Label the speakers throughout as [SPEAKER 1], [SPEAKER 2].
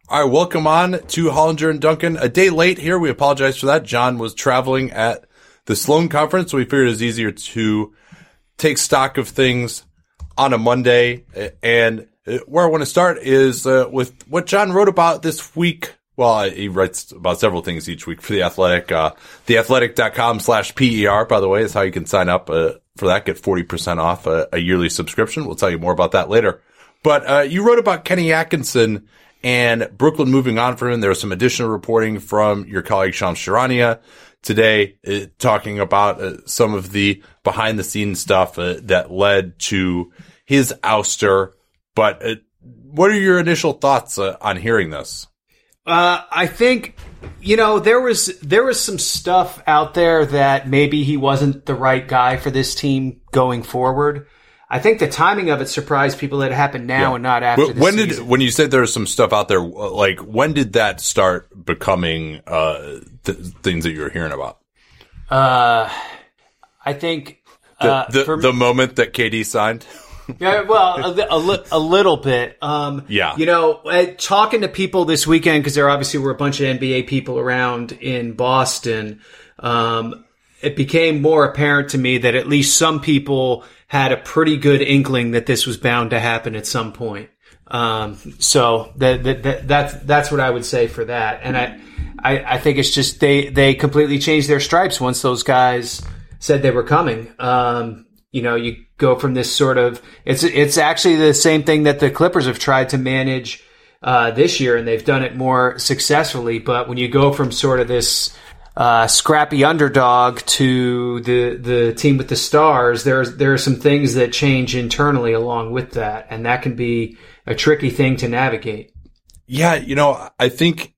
[SPEAKER 1] All right, welcome on to Hollinger and Duncan. A day late here. We apologize for that. John was traveling at the Sloan Conference, so we figured it was easier to take stock of things on a Monday. And where I want to start is with what John wrote about this week. Well, he writes about several things each week for The Athletic. Theathletic.com/PER, by the way, is how you can sign up for that. Get 40% off a yearly subscription. We'll tell you more about that later. But you wrote about Kenny Atkinson and Brooklyn moving on from him. There was some additional reporting from your colleague Shams Charania today, talking about some of the behind-the-scenes stuff that led to his ouster. But what are your initial thoughts on hearing this?
[SPEAKER 2] I think, there was some stuff out there that maybe he wasn't the right guy for this team going forward. I think the timing of it surprised people that it happened now and not after the season.
[SPEAKER 1] When you said there was some stuff out there, like when did that start becoming things that you were hearing about?
[SPEAKER 2] I think
[SPEAKER 1] the moment that KD signed.
[SPEAKER 2] Yeah, well, a little bit. Talking to people this weekend, because there obviously were a bunch of NBA people around in Boston, it became more apparent to me that at least some people had a pretty good inkling that this was bound to happen at some point. So that's what I would say for that. And I think it's just they completely changed their stripes once those guys said they were coming. You go from this sort of, it's actually the same thing that the Clippers have tried to manage this year, and they've done it more successfully. But when you go from sort of this scrappy underdog to the team with the stars, there are some things that change internally along with that, and that can be a tricky thing to navigate.
[SPEAKER 1] Yeah, I think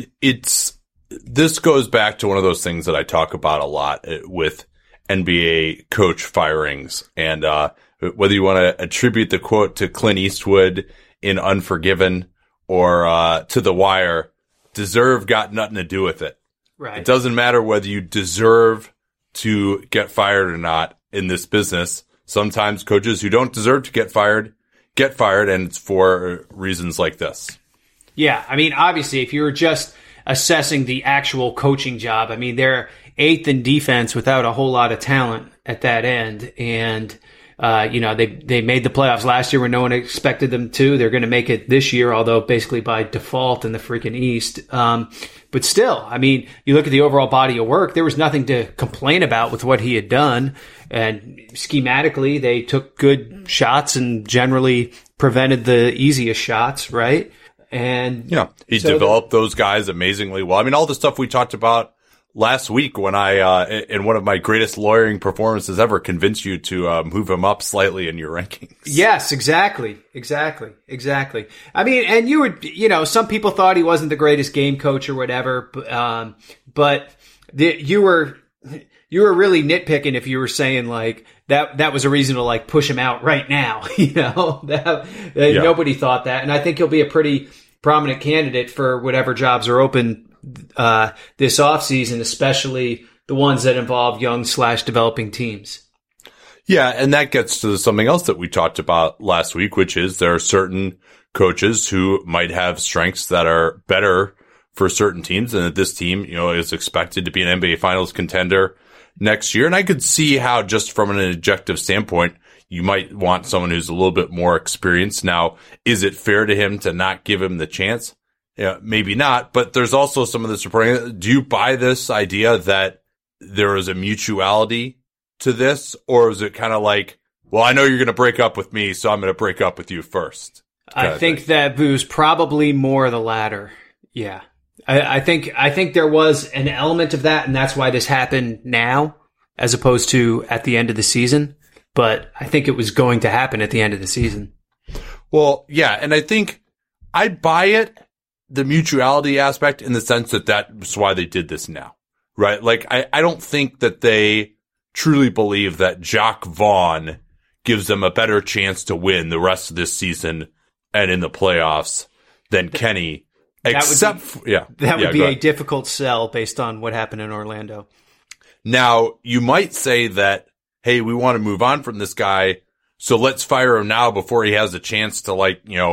[SPEAKER 1] this goes back to one of those things that I talk about a lot with NBA coach firings, and whether you want to attribute the quote to Clint Eastwood in Unforgiven or to The Wire, deserve got nothing to do with it.
[SPEAKER 2] Right.
[SPEAKER 1] It doesn't matter whether you deserve to get fired or not in this business. Sometimes coaches who don't deserve to get fired, and it's for reasons like this.
[SPEAKER 2] Yeah, I mean, obviously, if you were just assessing the actual coaching job, I mean, they're 8th in defense without a whole lot of talent at that end. And, they made the playoffs last year when no one expected them to. They're going to make it this year, although basically by default in the freaking East. But still, I mean, you look at the overall body of work, there was nothing to complain about with what he had done. And schematically, they took good shots and generally prevented the easiest shots, right? And
[SPEAKER 1] he developed those guys amazingly well. I mean, all the stuff we talked about last week when I, in one of my greatest lawyering performances ever, convinced you to move him up slightly in your rankings.
[SPEAKER 2] Yes, exactly. I mean, and you would, some people thought he wasn't the greatest game coach or whatever, but you were really nitpicking if you were saying like that was a reason to like push him out right now. Nobody thought that, and I think he'll be a pretty prominent candidate for whatever jobs are open this offseason, especially the ones that involve young/developing teams.
[SPEAKER 1] Yeah, and that gets to something else that we talked about last week, which is there are certain coaches who might have strengths that are better for certain teams, and that this team, is expected to be an NBA Finals contender next year. And I could see how, just from an objective standpoint, you might want someone who's a little bit more experienced. Now, is it fair to him to not give him the chance? Yeah, maybe not, but there's also some of this reporting. Do you buy this idea that there is a mutuality to this, or is it kind of like, well, I know you're going to break up with me, so I'm going to break up with you first?
[SPEAKER 2] I think that it was probably more the latter. Yeah. I think there was an element of that, and that's why this happened now as opposed to at the end of the season. But I think it was going to happen at the end of the season.
[SPEAKER 1] Well, yeah, and I think I buy it, the mutuality aspect, in the sense that that's why they did this now, right? Like, I don't think that they truly believe that Jacque Vaughn gives them a better chance to win the rest of this season and in the playoffs than Kenny.
[SPEAKER 2] That would be a difficult sell based on what happened in Orlando.
[SPEAKER 1] Now, you might say that, hey, we want to move on from this guy, so let's fire him now before he has a chance to,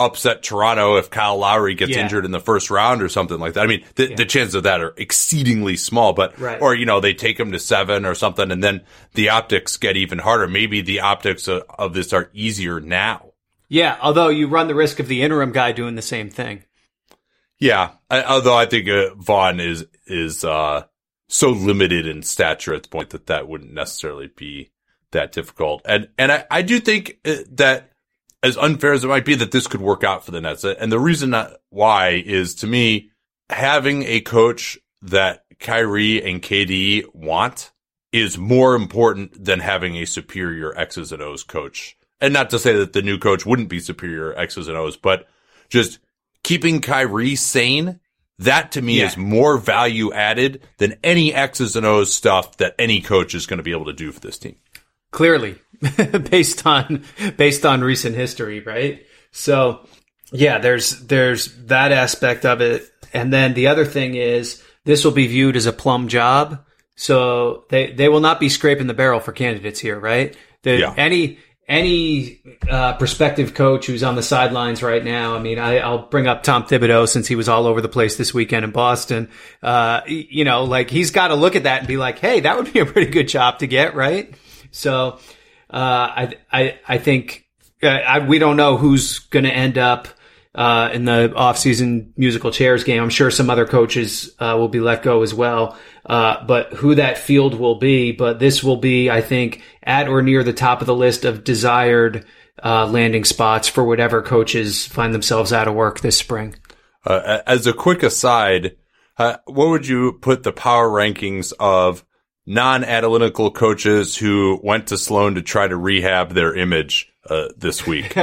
[SPEAKER 1] upset Toronto if Kyle Lowry gets injured in the first round or something like that. I mean, the chances of that are exceedingly small, but, or, they take him to 7 or something, and then the optics get even harder. Maybe the optics of this are easier now.
[SPEAKER 2] Yeah, although you run the risk of the interim guy doing the same thing.
[SPEAKER 1] Yeah, although I think Vaughn is so limited in stature at the point that wouldn't necessarily be that difficult. And I do think that, as unfair as it might be, that this could work out for the Nets. And the reason why is, to me, having a coach that Kyrie and KD want is more important than having a superior X's and O's coach. And not to say that the new coach wouldn't be superior X's and O's, but just keeping Kyrie sane, that to me is more value added than any X's and O's stuff that any coach is going to be able to do for this team.
[SPEAKER 2] Clearly, based on recent history, right? So, yeah, there's that aspect of it. And then the other thing is, this will be viewed as a plum job. So they will not be scraping the barrel for candidates here, right? Any prospective coach who's on the sidelines right now, I mean, I'll bring up Tom Thibodeau since he was all over the place this weekend in Boston. He's got to look at that and be like, hey, that would be a pretty good job to get, right? So, I think, we don't know who's going to end up, in the off-season musical chairs game. I'm sure some other coaches, will be let go as well. But who that field will be, but this will be, I think, at or near the top of the list of desired, landing spots for whatever coaches find themselves out of work this spring.
[SPEAKER 1] As a quick aside, what would you put the power rankings of non-analytical coaches who went to Sloan to try to rehab their image this week?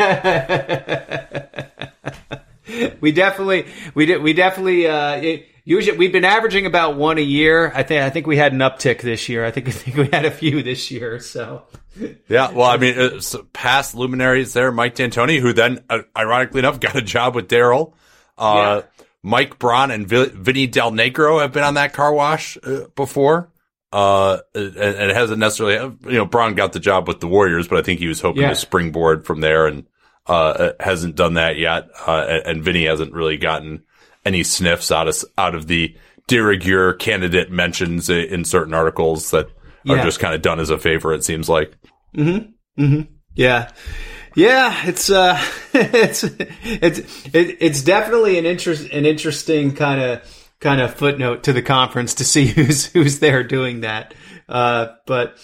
[SPEAKER 2] We've been averaging about one a year. I think we had an uptick this year. I think we had a few this year. So
[SPEAKER 1] yeah, well, I mean, past luminaries there, Mike D'Antoni, who then, ironically enough, got a job with Daryl. Mike Braun and Vinny Del Negro have been on that car wash before. And it hasn't necessarily, Braun got the job with the Warriors, but I think he was hoping to springboard from there, and hasn't done that yet. And Vinny hasn't really gotten any sniffs out of the de rigueur candidate mentions in certain articles that are just kind of done as a favor, it seems like.
[SPEAKER 2] Mm-hmm. Mm-hmm. Yeah. Yeah. It's definitely an interesting kind of footnote to the conference to see who's there doing that. But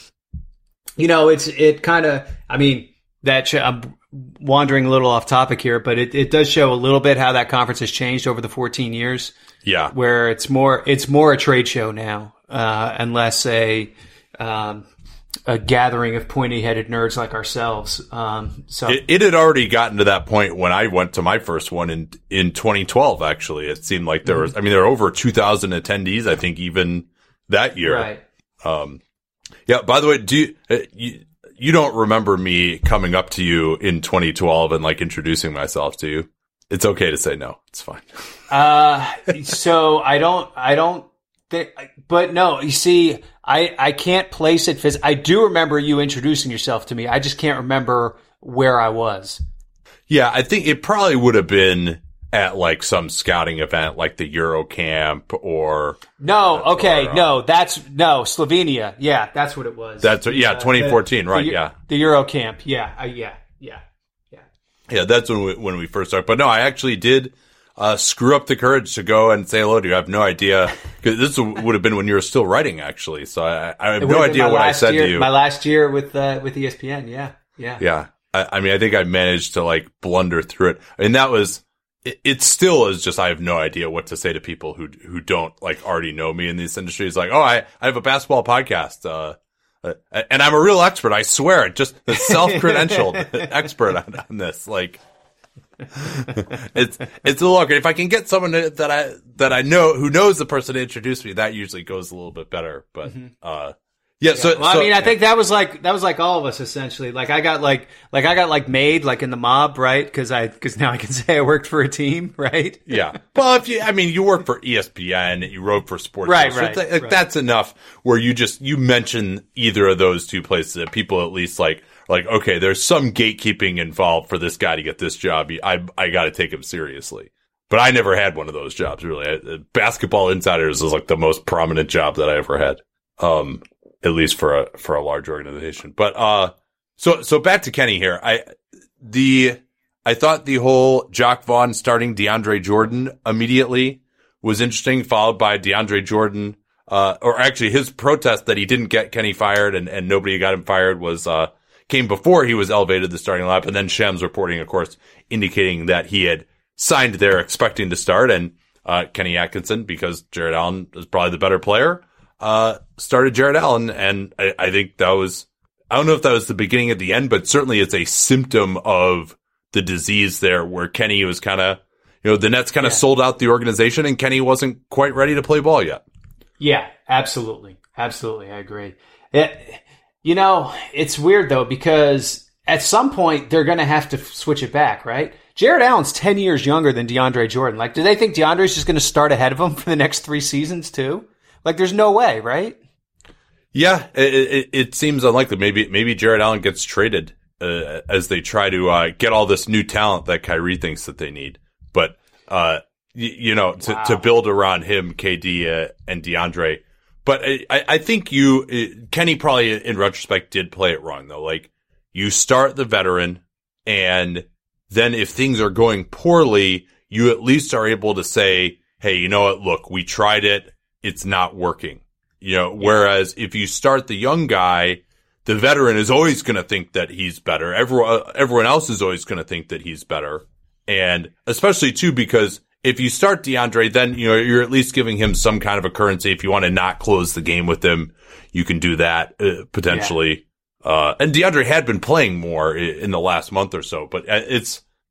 [SPEAKER 2] I'm wandering a little off topic here, but it does show a little bit how that conference has changed over the 14 years.
[SPEAKER 1] Yeah.
[SPEAKER 2] Where it's more a trade show now, and less a gathering of pointy-headed nerds like ourselves. So
[SPEAKER 1] it had already gotten to that point when I went to my first one in 2012. Actually, it seemed like there was. I mean, there were over 2,000 attendees. I think even that year.
[SPEAKER 2] Right.
[SPEAKER 1] Yeah. By the way, you don't remember me coming up to you in 2012 and introducing myself to you? It's okay to say no. It's fine.
[SPEAKER 2] So I don't think, but no, you see, I can't place it. I do remember you introducing yourself to me. I just can't remember where I was.
[SPEAKER 1] Yeah. I think it probably would have been at some scouting event, like the Eurocamp or.
[SPEAKER 2] No. Okay. Slovenia. Yeah. That's what it was.
[SPEAKER 1] 2014. Right.
[SPEAKER 2] The Eurocamp. Yeah.
[SPEAKER 1] Yeah. That's when we first started. But no, I actually did screw up the courage to go and say hello to you. I have no idea, because this would have been when you were still writing, actually. So I have no idea what I said to you.
[SPEAKER 2] My last year with ESPN. Yeah.
[SPEAKER 1] Yeah. I mean, I think I managed to blunder through it. I mean, that was, it still is just, I have no idea what to say to people who don't already know me in these industries. I have a basketball podcast. And I'm a real expert. I swear, just the self-credentialed expert on this. It's a little awkward. If I can get someone that I know who knows the person to introduce me, that usually goes a little bit better. But
[SPEAKER 2] I think that was like all of us essentially. I got made in the mob, right? Because now I can say I worked for a team, right?
[SPEAKER 1] Yeah. Well, you work for ESPN, you wrote for Sports,
[SPEAKER 2] right?
[SPEAKER 1] That's enough. Where you mention either of those two places, that people at least like, okay, there's some gatekeeping involved for this guy to get this job. I got to take him seriously. But I never had one of those jobs, really. Basketball Insiders is like the most prominent job that I ever had, at least for a large organization. But so back to Kenny here. I thought the whole Jacque Vaughn starting DeAndre Jordan immediately was interesting, followed by DeAndre Jordan, or actually his protest that he didn't get Kenny fired and nobody got him fired came before he was elevated to the starting lineup. And then Shem's reporting, of course, indicating that he had signed there expecting to start, and Kenny Atkinson, because Jarrett Allen is probably the better player, started Jarrett Allen. And I think that was, I don't know if that was the beginning of the end, but certainly it's a symptom of the disease there, where Kenny was kind of, the Nets kind of sold out the organization, and Kenny wasn't quite ready to play ball yet.
[SPEAKER 2] Yeah, absolutely. Absolutely. I agree. It's weird though, because at some point they're going to have to switch it back, right? Jarrett Allen's 10 years younger than DeAndre Jordan. Like, do they think DeAndre's just going to start ahead of him for the next 3 seasons too? Like, there's no way, right?
[SPEAKER 1] Yeah, it seems unlikely. Maybe Jarrett Allen gets traded as they try to get all this new talent that Kyrie thinks that they need. But to build around him, KD and DeAndre. But I think Kenny probably in retrospect did play it wrong though. Like, you start the veteran, and then if things are going poorly, you at least are able to say, hey, you know what? Look, we tried it. It's not working. Whereas if you start the young guy, the veteran is always going to think that he's better. Everyone else is always going to think that he's better. And especially too, because if you start DeAndre, then, you're at least giving him some kind of a currency. If you want to not close the game with him, you can do that potentially. Yeah. And DeAndre had been playing more in the last month or so, but they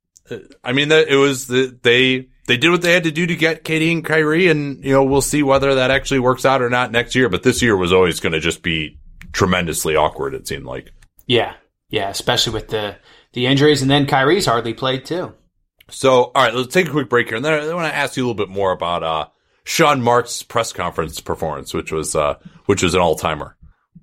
[SPEAKER 1] did what they had to do to get KD and Kyrie, and, we'll see whether that actually works out or not next year. But this year was always going to just be tremendously awkward, it seemed like.
[SPEAKER 2] Yeah. Yeah. Especially with the injuries, and then Kyrie's hardly played too.
[SPEAKER 1] So, all right, let's take a quick break here. And then I want to ask you a little bit more about, Sean Marks' press conference performance, which was an all-timer.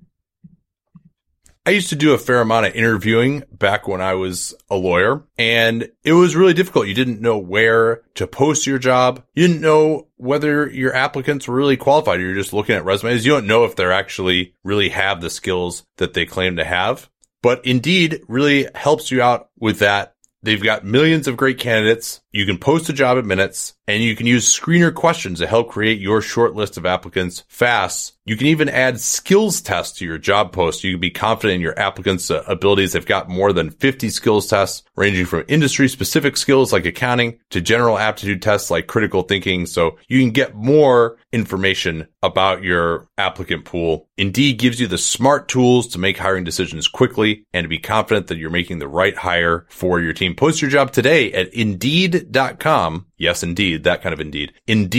[SPEAKER 1] I used to do a fair amount of interviewing back when I was a lawyer, and it was really difficult. You didn't know where to post your job. You didn't know whether your applicants were really qualified. You're just looking at resumes. You don't know if they're actually really have the skills that they claim to have. But Indeed really helps you out with that. They've got millions of great candidates. You can post a job in minutes, and you can use screener questions to help create your short list of applicants fast. You can even add skills tests to your job post. You can be confident in your applicants' abilities. They've got more than 50 skills tests ranging from industry-specific skills like accounting to general aptitude tests like critical thinking. So you can get more information about your applicant pool. Indeed gives you the smart tools to make hiring decisions quickly and to be confident that you're making the right hire for your team. Post your job today at Indeed.com. Yes, Indeed, that kind of Indeed.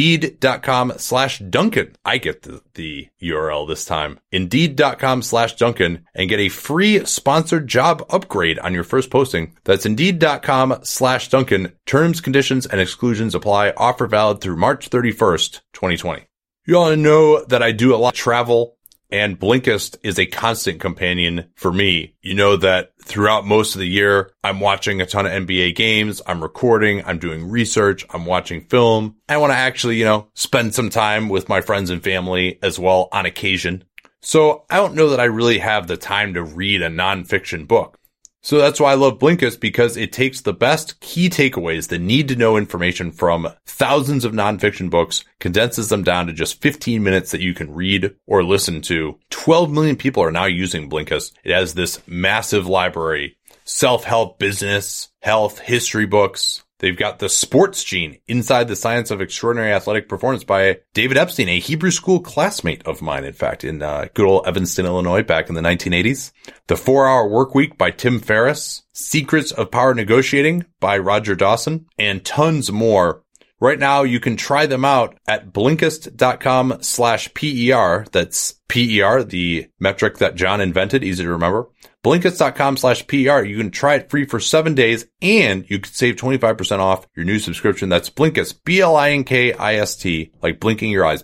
[SPEAKER 1] Indeed.com/Duncan. I get the URL this time. Indeed.com/Duncan, and get a free sponsored job upgrade on your first posting. That's Indeed.com/Duncan. Terms, conditions, and exclusions apply. Offer valid through March 31st, 2020. You all know that I do a lot of travel, and Blinkist is a constant companion for me. You know that throughout most of the year, I'm watching a ton of NBA games. I'm recording. I'm doing research. I'm watching film. I want to actually, spend some time with my friends and family as well on occasion. So I don't know that I really have the time to read a nonfiction book. So that's why I love Blinkist, because it takes the best key takeaways, the need-to-know information from thousands of nonfiction books, condenses them down to just 15 minutes that you can read or listen to. 12 million people are now using Blinkist. It has this massive library, self-help, business, health, history books. They've got the Sports Gene, Inside the Science of Extraordinary Athletic Performance by David Epstein, a Hebrew school classmate of mine, in fact, in good old Evanston, Illinois, back in the 1980s. The 4-Hour Workweek by Tim Ferriss. Secrets of Power Negotiating by Roger Dawson. And tons more Right now, you can try them out at Blinkist.com/PER. That's PER, the metric that John invented. Easy to remember. Blinkist.com/PER. You can try it free for 7 days and you can save 25% off your new subscription. That's Blinkist, Blinkist, like blinking your eyes.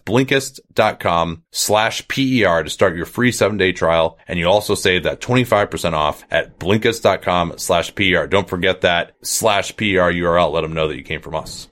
[SPEAKER 1] Blinkist.com/PER to start your free 7-day trial. And you also save that 25% off at Blinkist.com/PER. Don't forget that /PER URL. Let them know that you came from us.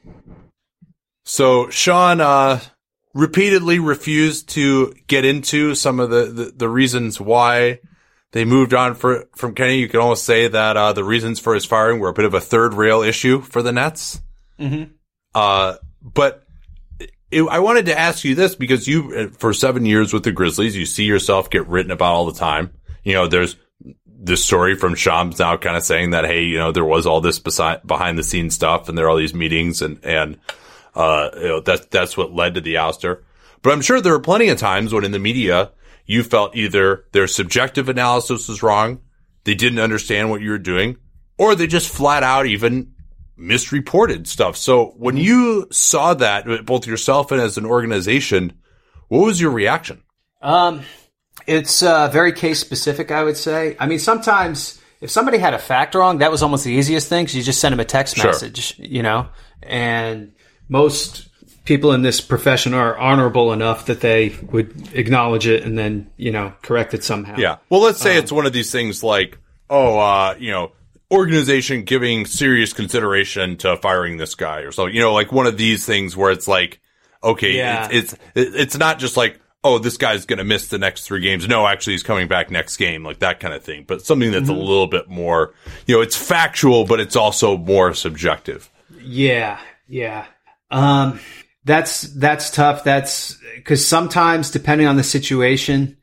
[SPEAKER 1] So Sean, repeatedly refused to get into some of the reasons why they moved on from Kenny. You could almost say that, the reasons for his firing were a bit of a third rail issue for the Nets.
[SPEAKER 2] Mm-hmm.
[SPEAKER 1] But I wanted to ask you this because you, for 7 years with the Grizzlies, you see yourself get written about all the time. There's this story from Shams now kind of saying that, hey, there was all this behind the scenes stuff and there are all these meetings and that's what led to the ouster. But I'm sure there were plenty of times when in the media you felt either their subjective analysis was wrong, they didn't understand what you were doing, or they just flat out even misreported stuff. So when you saw that, both yourself and as an organization, what was your reaction?
[SPEAKER 2] It's very case specific, I would say. I mean, sometimes if somebody had a fact wrong, that was almost the easiest thing because you just send them a text message, and most people in this profession are honorable enough that they would acknowledge it and then, correct it somehow.
[SPEAKER 1] Yeah. Well, let's say it's one of these things like, organization giving serious consideration to firing this guy or something, like one of these things where it's like, okay, yeah. It's not just like, oh, this guy's going to miss the next 3 games. No, actually he's coming back next game, like that kind of thing. But something that's a little bit more, it's factual, but it's also more subjective.
[SPEAKER 2] Yeah. Yeah. That's tough. That's because sometimes, depending on the situation,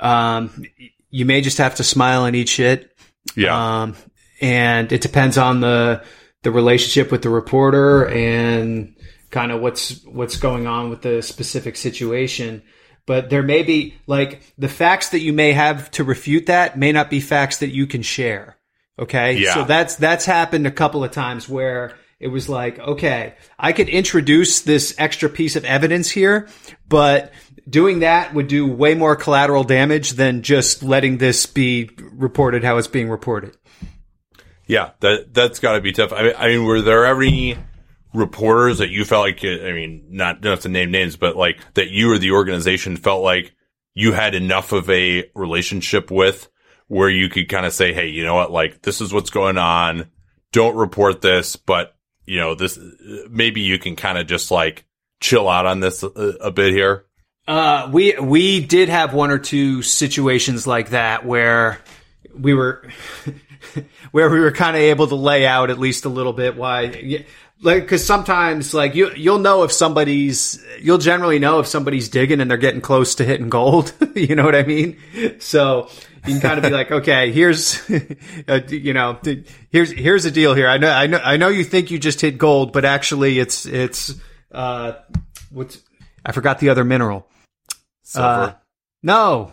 [SPEAKER 2] you may just have to smile and eat shit.
[SPEAKER 1] Yeah.
[SPEAKER 2] And it depends on the relationship with the reporter and kind of what's going on with the specific situation. But there may be, like, the facts that you may have to refute that may not be facts that you can share. Okay.
[SPEAKER 1] Yeah.
[SPEAKER 2] So that's happened a couple of times where it was like, okay, I could introduce this extra piece of evidence here, but doing that would do way more collateral damage than just letting this be reported how it's being reported.
[SPEAKER 1] Yeah, that's got to be tough. I mean, were there any reporters that you felt like, not to name names, but like that you or the organization felt like you had enough of a relationship with where you could kind of say, hey, you know what, like this is what's going on. Don't report this, but this, maybe you can kind of just like chill out on this a bit here.
[SPEAKER 2] We did have 1 or 2 situations like that where we were kind of able to lay out at least a little bit why, like, cause sometimes like you'll generally know if somebody's digging and they're getting close to hitting gold. You know what I mean? So you can kind of be like, okay, here's a deal here. I know you think you just hit gold, but actually it's I forgot the other mineral.
[SPEAKER 1] Silver.
[SPEAKER 2] No.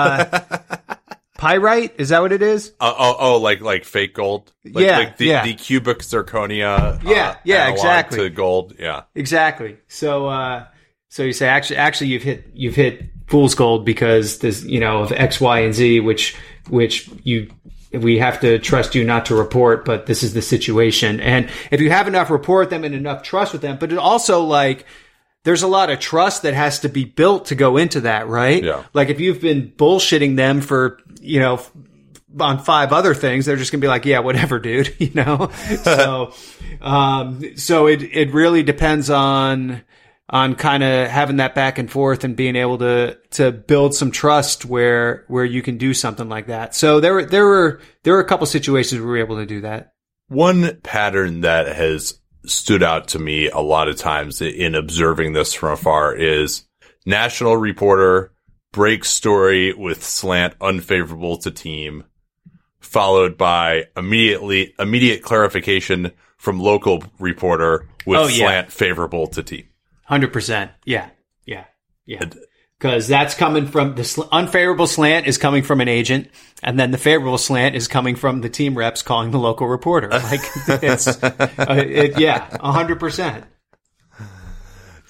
[SPEAKER 2] Pyrite? Is that what it is?
[SPEAKER 1] Like fake gold? Like the cubic zirconia.
[SPEAKER 2] Exactly.
[SPEAKER 1] To gold. Yeah.
[SPEAKER 2] Exactly. So you say, actually you've hit fool's gold because this, of X, Y, and Z, which we have to trust you not to report, but this is the situation. And if you have enough report them and enough trust with them, but it also like, there's a lot of trust that has to be built to go into that, right?
[SPEAKER 1] Yeah.
[SPEAKER 2] Like if you've been bullshitting them for, on 5 other things, they're just gonna be like, yeah, whatever, dude, So, so it really depends on kind of having that back and forth and being able to build some trust where you can do something like that. So there were a couple situations where we were able to do that.
[SPEAKER 1] One pattern that has stood out to me a lot of times in observing this from afar is national reporter breaks story with slant unfavorable to team, followed by immediate clarification from local reporter with slant favorable to team.
[SPEAKER 2] 100%. Yeah. Because that's coming from the unfavorable slant is coming from an agent, and then the favorable slant is coming from the team reps calling the local reporter. Like it's, 100%.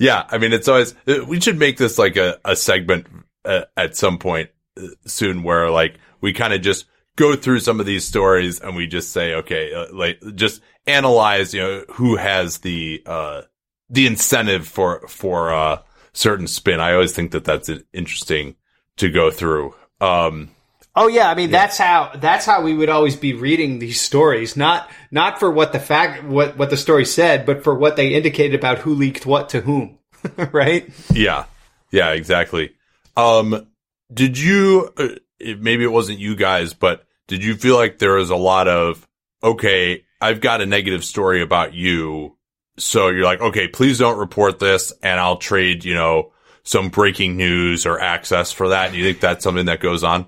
[SPEAKER 1] Yeah. I mean, it's always, we should make this like a segment at some point soon where like we kind of just go through some of these stories and we just say, okay, like just analyze, who has the incentive for certain spin. I always think that that's interesting to go through.
[SPEAKER 2] Oh yeah, I mean that's how we would always be reading these stories, not for what the story said, but for what they indicated about who leaked what to whom, right?
[SPEAKER 1] Yeah, exactly. Did you? Maybe it wasn't you guys, but did you feel like there was a lot of okay, I've got a negative story about you, so you're like, okay, please don't report this, and I'll trade, some breaking news or access for that. Do you think that's something that goes on?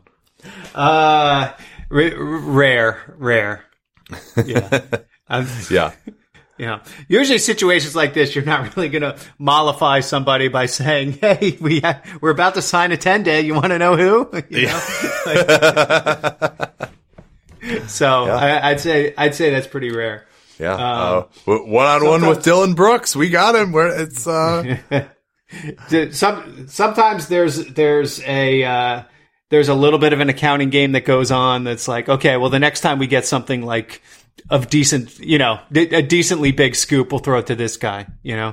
[SPEAKER 2] Rare. Yeah.
[SPEAKER 1] Yeah.
[SPEAKER 2] Yeah. Usually situations like this, you're not really going to mollify somebody by saying, hey, we're about to sign a 10-day. You want to know who? So yeah. I'd say that's pretty rare.
[SPEAKER 1] Yeah. One-on-one with Dylan Brooks. We got him.
[SPEAKER 2] Sometimes there's a little bit of an accounting game that goes on that's like, okay, well, the next time we get something like of decent, a decently big scoop, we'll throw it to this guy,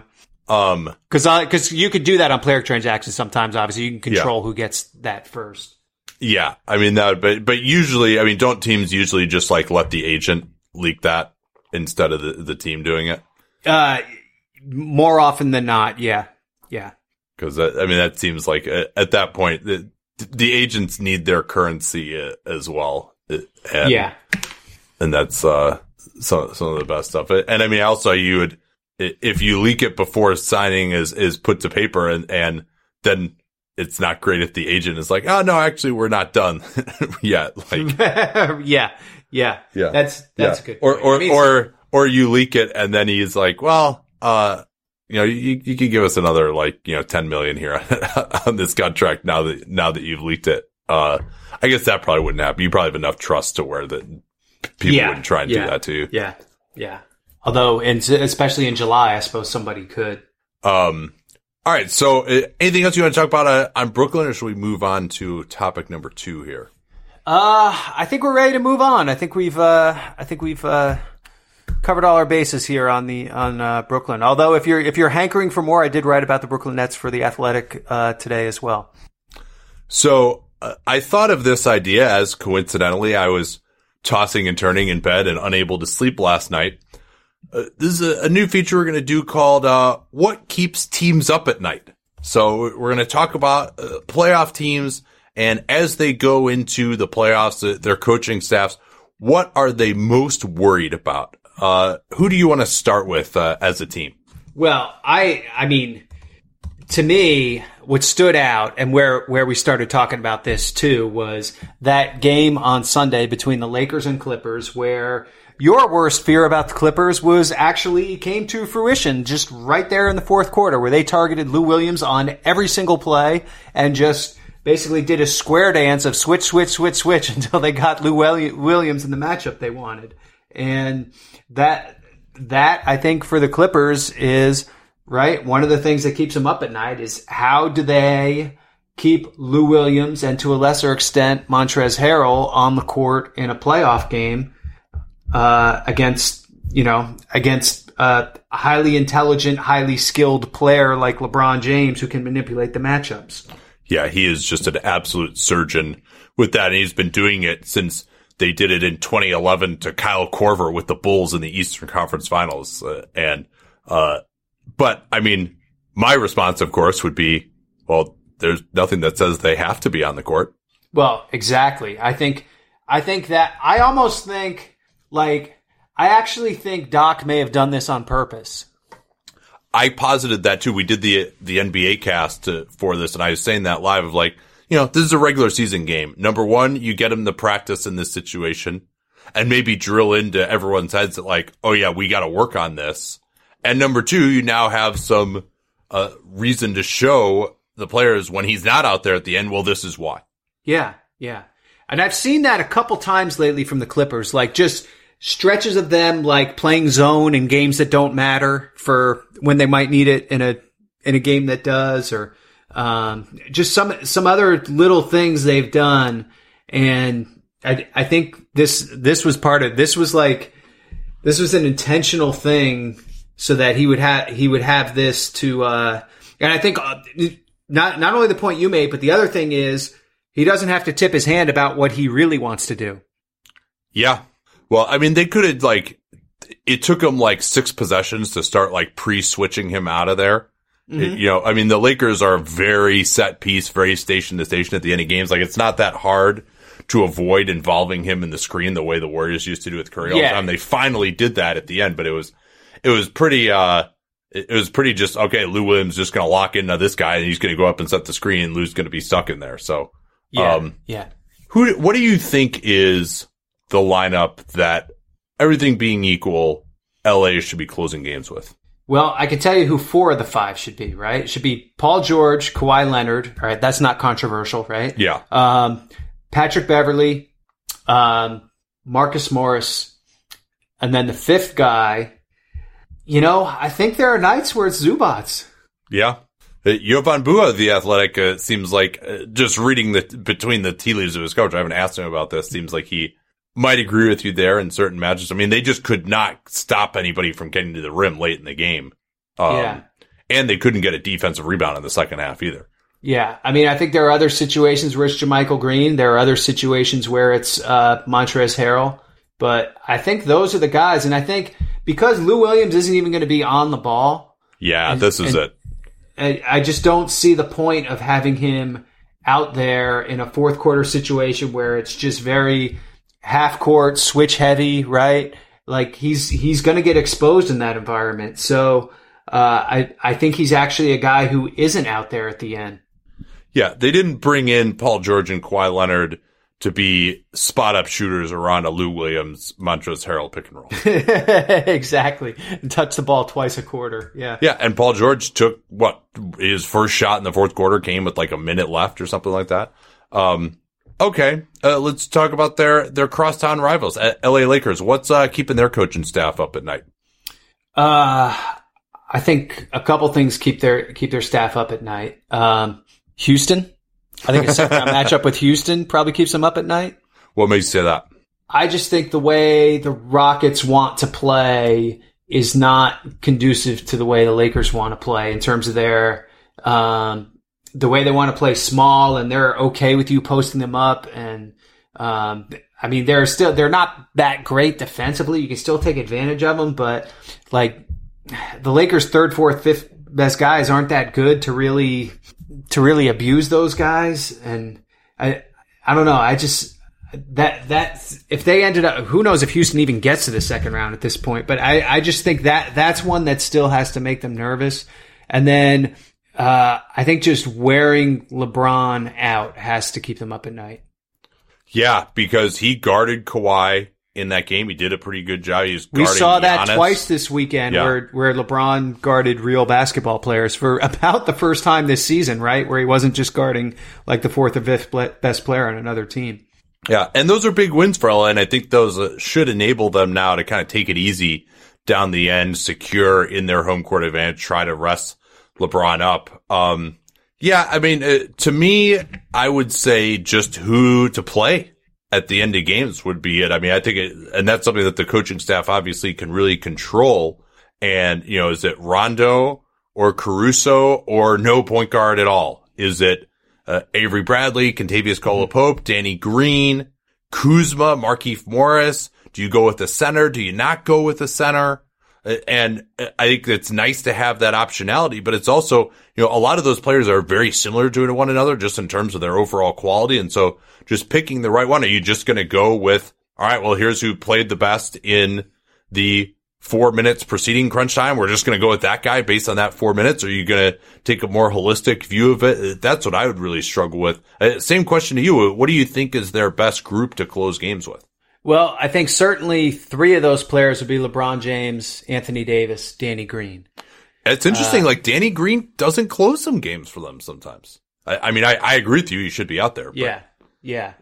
[SPEAKER 2] Cause you could do that on player transactions sometimes, obviously. You can control who gets that first.
[SPEAKER 1] Yeah. I mean, but usually, I mean, don't teams usually just like let the agent leak that instead of the team doing it?
[SPEAKER 2] More often than not, yeah. Yeah.
[SPEAKER 1] Cause that seems like at that point, the agents need their currency as well. And that's some of the best stuff. And I mean, also if you leak it before signing is put to paper and then it's not great if the agent is like, oh no, actually we're not done yet. Like,
[SPEAKER 2] yeah. That's a good
[SPEAKER 1] point. Or you leak it and then he's like, well, you could give us another $10 million here on this contract now that you've leaked it. I guess that probably wouldn't happen. You probably have enough trust to where that people wouldn't try and do that to you.
[SPEAKER 2] Yeah. Although, especially in July, I suppose somebody could.
[SPEAKER 1] All right. So, anything else you want to talk about on Brooklyn, or should we move on to topic number 2 here?
[SPEAKER 2] I think we're ready to move on. I think we've covered all our bases here on Brooklyn. Although if you're hankering for more, I did write about the Brooklyn Nets for The Athletic today as well.
[SPEAKER 1] So I thought of this idea as coincidentally I was tossing and turning in bed and unable to sleep last night. This is a new feature we're going to do called What Keeps Teams Up at Night. So we're going to talk about playoff teams, and as they go into the playoffs, their coaching staffs, what are they most worried about? Who do you want to start with as a team?
[SPEAKER 2] Well, I mean, to me, what stood out and where we started talking about this too was that game on Sunday between the Lakers and Clippers, where your worst fear about the Clippers came to fruition just right there in the fourth quarter, where they targeted Lou Williams on every single play and just basically did a square dance of switch until they got Lou Williams in the matchup they wanted. And that I think for the Clippers is right. One of the things that keeps them up at night is how do they keep Lou Williams and to a lesser extent Montrezl Harrell on the court in a playoff game against a highly intelligent, highly skilled player like LeBron James who can manipulate the matchups.
[SPEAKER 1] Yeah, he is just an absolute surgeon with that, and he's been doing it since they did it in 2011 to Kyle Korver with the Bulls in the Eastern Conference Finals. But I mean, my response, of course, would be, well, there's nothing that says they have to be on the court.
[SPEAKER 2] Well, exactly. I actually think Doc may have done this on purpose.
[SPEAKER 1] I posited that too. We did the NBA cast for this, and I was saying that live of like, this is a regular season game. Number one, you get them to practice in this situation and maybe drill into everyone's heads that like, oh yeah, we got to work on this. And number two, you now have some reason to show the players when he's not out there at the end, well, this is why.
[SPEAKER 2] Yeah. And I've seen that a couple times lately from the Clippers, like just stretches of them like playing zone in games that don't matter for when they might need it in a in a game that does, or just some other little things they've done. And I think this was part of this was an intentional thing so that he would have this to and I think not only the point you made, but the other thing is he doesn't have to tip his hand about what he really wants to do.
[SPEAKER 1] Yeah. Well, I mean, they could have it took them 6 possessions to start pre-switching him out of there. Mm-hmm. I mean, the Lakers are very set piece, very station to station at the end of games. It's not that hard to avoid involving him in the screen the way the Warriors used to do with Curry all the time. They finally did that at the end, but it was pretty just, okay, Lou Williams is just going to lock into this guy and he's going to go up and set the screen and Lou's going to be stuck in there. So, what do you think is the lineup that, everything being equal, LA should be closing games with?
[SPEAKER 2] Well, I can tell you who 4 of the 5 should be, right? It should be Paul George, Kawhi Leonard, right? That's not controversial, right?
[SPEAKER 1] Yeah.
[SPEAKER 2] Patrick Beverley, Marcus Morris, and then the 5th guy, I think there are nights where it's Zubats.
[SPEAKER 1] Yeah. Jovan Bua, the Athletic, seems like, just reading between the tea leaves of his coach, I haven't asked him about this, seems like he might agree with you there in certain matches. I mean, they just could not stop anybody from getting to the rim late in the game. And they couldn't get a defensive rebound in the second half either.
[SPEAKER 2] Yeah. I mean, I think there are other situations where it's JaMychal Green. There are other situations where it's Montrezl Harrell. But I think those are the guys. And I think because Lou Williams isn't even going to be on the ball.
[SPEAKER 1] Yeah, this is it.
[SPEAKER 2] I just don't see the point of having him out there in a fourth quarter situation where it's just very half court, switch heavy, right? He's going to get exposed in that environment. So I think he's actually a guy who isn't out there at the end.
[SPEAKER 1] Yeah, they didn't bring in Paul George and Kawhi Leonard to be spot-up shooters around a Lou Williams, Montrezl Harrell pick and roll.
[SPEAKER 2] Exactly. And touch the ball twice a quarter. Yeah.
[SPEAKER 1] Yeah, and Paul George took, his first shot in the fourth quarter came with a minute left or something like that. Okay, let's talk about their crosstown rivals, LA Lakers. What's keeping their coaching staff up at night?
[SPEAKER 2] I think a couple things keep their staff up at night. Houston, I think a second-round matchup with Houston probably keeps them up at night.
[SPEAKER 1] What makes you say that?
[SPEAKER 2] I just think the way the Rockets want to play is not conducive to the way the Lakers want to play in terms of their the way they want to play small, and they're okay with you posting them up. And I mean, they're not that great defensively. You can still take advantage of them, but the Lakers' 3rd, 4th, 5th best guys aren't that good to really abuse those guys. And I don't know. I just that if they ended up, who knows if Houston even gets to the second round at this point. But I just think that's one that still has to make them nervous. And then I think just wearing LeBron out has to keep them up at night.
[SPEAKER 1] Yeah, because he guarded Kawhi in that game. He did a pretty good job. We
[SPEAKER 2] saw that twice this weekend, where LeBron guarded real basketball players for about the first time this season, right? Where he wasn't just guarding the 4th or 5th best player on another team.
[SPEAKER 1] Yeah, and those are big wins for LA, and I think those should enable them now to kind of take it easy down the end, secure in their home court advantage, try to rest LeBron up. Yeah, I mean, to me, I would say just who to play at the end of games would be it. I mean, I think and that's something that the coaching staff obviously can really control. And, is it Rondo or Caruso or no point guard at all? Is it Avery Bradley, Kentavious Caldwell-Pope, Danny Green, Kuzma, Markieff Morris? Do you go with the center? Do you not go with the center? And I think it's nice to have that optionality, but it's also, a lot of those players are very similar to one another just in terms of their overall quality. And so just picking the right one, are you just going to go with, all right, well, here's who played the best in the 4 minutes preceding crunch time. We're just going to go with that guy based on that 4 minutes. Or are you going to take a more holistic view of it? That's what I would really struggle with. Same question to you. What do you think is their best group to close games with?
[SPEAKER 2] Well, I think certainly 3 of those players would be LeBron James, Anthony Davis, Danny Green.
[SPEAKER 1] It's interesting. Danny Green doesn't close some games for them sometimes. I mean, I agree with you. He should be out there. But
[SPEAKER 2] yeah.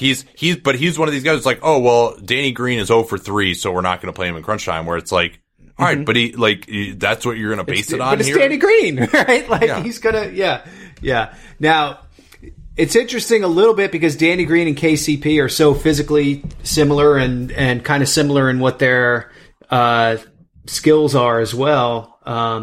[SPEAKER 1] He's one of these guys. It's oh well, Danny Green is 0 for 3, so we're not going to play him in crunch time. Where it's all All right, but that's what you're going to base it on.
[SPEAKER 2] But it's Danny Green, right? Like he's gonna, yeah. Now it's interesting a little bit because Danny Green and KCP are so physically similar and kind of similar in what their skills are as well.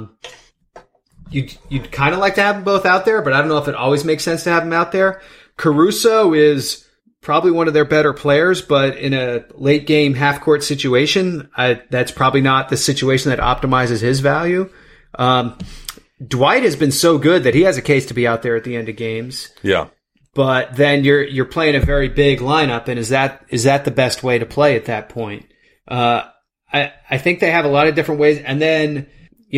[SPEAKER 2] You'd kind of like to have them both out there, but I don't know if it always makes sense to have them out there. Caruso is probably one of their better players, but in a late game half court situation, that's probably not the situation that optimizes his value. Dwight has been so good that he has a case to be out there at the end of games.
[SPEAKER 1] Yeah.
[SPEAKER 2] But then you're playing a very big lineup, and is that the best way to play at that point? I think they have a lot of different ways, and then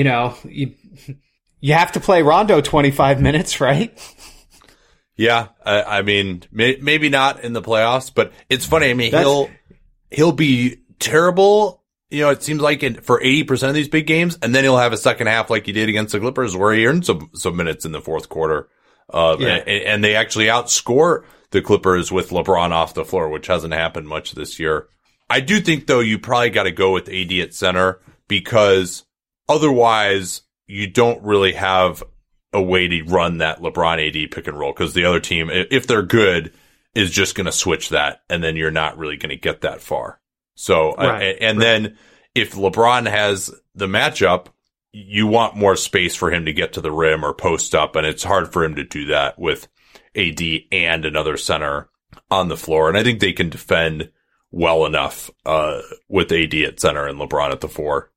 [SPEAKER 2] you have to play Rondo 25 minutes, right?
[SPEAKER 1] Yeah, I mean, maybe not in the playoffs, but it's funny. I mean, he'll be terrible. It seems like for 80% of these big games, and then he'll have a second half like he did against the Clippers, where he earned some minutes in the fourth quarter. And they actually outscore the Clippers with LeBron off the floor, which hasn't happened much this year. I do think, though, you probably got to go with AD at center because otherwise you don't really have a way to run that LeBron AD pick and roll because the other team, if they're good, is just going to switch that, and then you're not really going to get that far. So, then if LeBron has the matchup, you want more space for him to get to the rim or post up, and it's hard for him to do that with AD and another center on the floor. And I think they can defend well enough with AD at center and LeBron at the 4.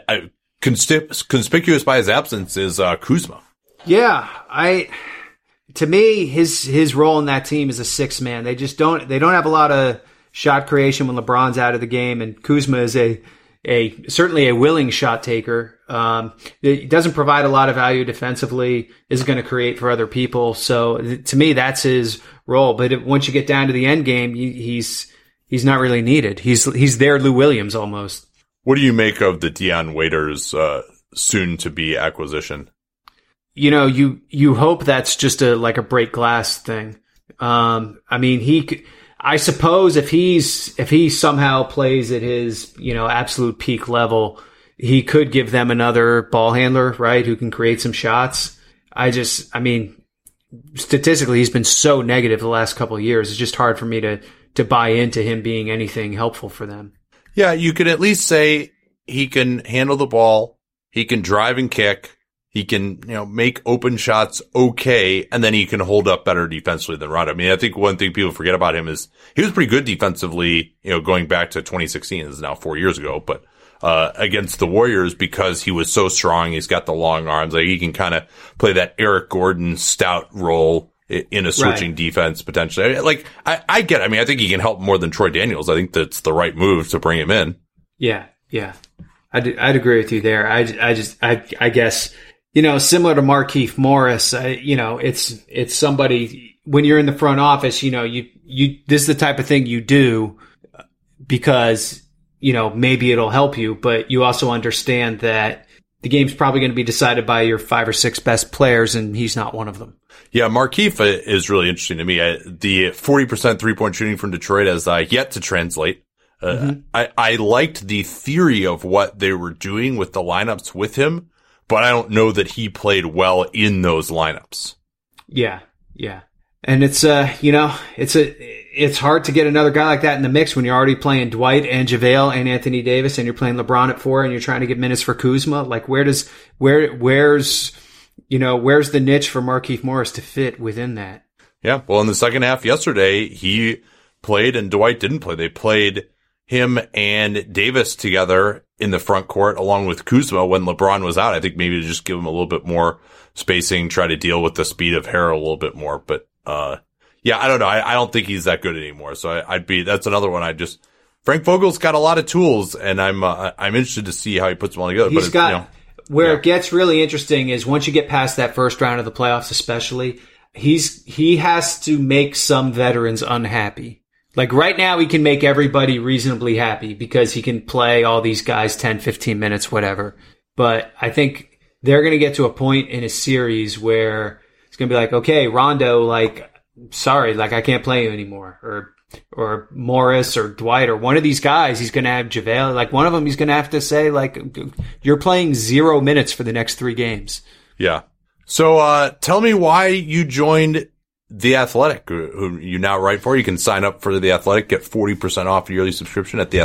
[SPEAKER 1] Conspicuous by his absence is Kuzma.
[SPEAKER 2] Yeah, to me, his role in that team is a 6 man. They don't have a lot of shot creation when LeBron's out of the game, and Kuzma is certainly a willing shot taker. It doesn't provide a lot of value defensively, isn't going to create for other people. So to me, that's his role. But once you get down to the end game, he's not really needed. He's their Lou Williams almost.
[SPEAKER 1] What do you make of the Dion Waiters soon to be acquisition?
[SPEAKER 2] You hope that's just a break glass thing. I mean, I suppose if he somehow plays at his, absolute peak level, he could give them another ball handler, right? Who can create some shots. Statistically, he's been so negative the last couple of years. It's just hard for me to buy into him being anything helpful for them.
[SPEAKER 1] Yeah, you could at least say he can handle the ball. He can drive and kick. He can, make open shots okay, and then he can hold up better defensively than Rondo. I mean, I think one thing people forget about him is he was pretty good defensively, going back to 2016. This is now 4 years ago, but against the Warriors because he was so strong. He's got the long arms. Like he can kind of play that Eric Gordon stout role in a switching defense potentially. I get it. I mean, I think he can help more than Troy Daniels. I think that's the right move to bring him in.
[SPEAKER 2] Yeah. I'd agree with you there. I guess, similar to Markieff Morris, it's somebody when you're in the front office, this is the type of thing you do because, maybe it'll help you, but you also understand that the game's probably going to be decided by your 5 or 6 best players, and he's not one of them.
[SPEAKER 1] Yeah, Markieff is really interesting to me. The 40% three-point shooting from Detroit has yet to translate. I liked the theory of what they were doing with the lineups with him, but I don't know that he played well in those lineups.
[SPEAKER 2] Yeah. And it's hard to get another guy like that in the mix when you're already playing Dwight and JaVale and Anthony Davis and you're playing LeBron at 4 and you're trying to get minutes for Kuzma. Like where's the niche for Markieff Morris to fit within that?
[SPEAKER 1] Yeah. Well, in the second half yesterday, he played and Dwight didn't play. They played him and Davis together in the front court along with Kuzma when LeBron was out. I think maybe to just give him a little bit more spacing, try to deal with the speed of Harrell a little bit more. But, yeah, I don't know. I don't think he's that good anymore. So that's another one. Frank Vogel's got a lot of tools and I'm interested to see how he puts them all together.
[SPEAKER 2] It gets really interesting is once you get past that first round of the playoffs, especially, he has to make some veterans unhappy. Like right now, he can make everybody reasonably happy because he can play all these guys 10, 15 minutes, whatever. But I think they're going to get to a point in a series where it's going to be like, okay, Rondo, sorry, I can't play you anymore. Or or Morris or Dwight or one of these guys, he's going to have JaVale. Like one of them, he's going to have to say, like, you're playing 0 minutes for the next 3 games.
[SPEAKER 1] Yeah. So tell me why you joined The Athletic, who you now write for. You can sign up for The Athletic, get 40% off a yearly subscription at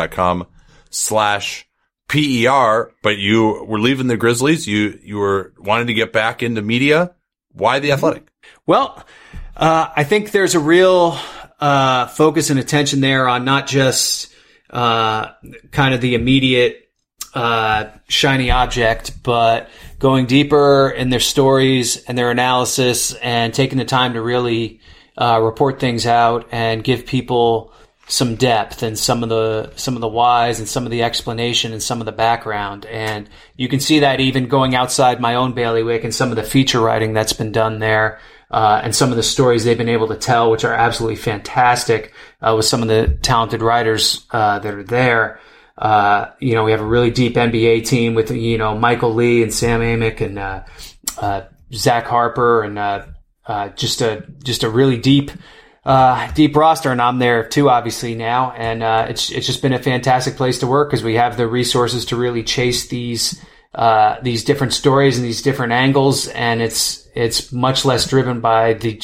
[SPEAKER 1] theathletic.com/PER. But you were leaving the Grizzlies. You were wanting to get back into media. Why The Athletic?
[SPEAKER 2] Well, I think there's a real focus and attention there on not just kind of the immediate shiny object, but going deeper in their stories and their analysis and taking the time to really report things out and give people some depth and some of the whys and some of the explanation and some of the background. And you can see that even going outside my own bailiwick and some of the feature writing that's been done there. And some of the stories they've been able to tell, which are absolutely fantastic, with some of the talented writers that are there. We have a really deep NBA team with, Michael Lee and Sam Amick and Zach Harper and just a really deep roster. And I'm there too, obviously now. And it's just been a fantastic place to work because we have the resources to really chase these different stories and these different angles, and it's much less driven by the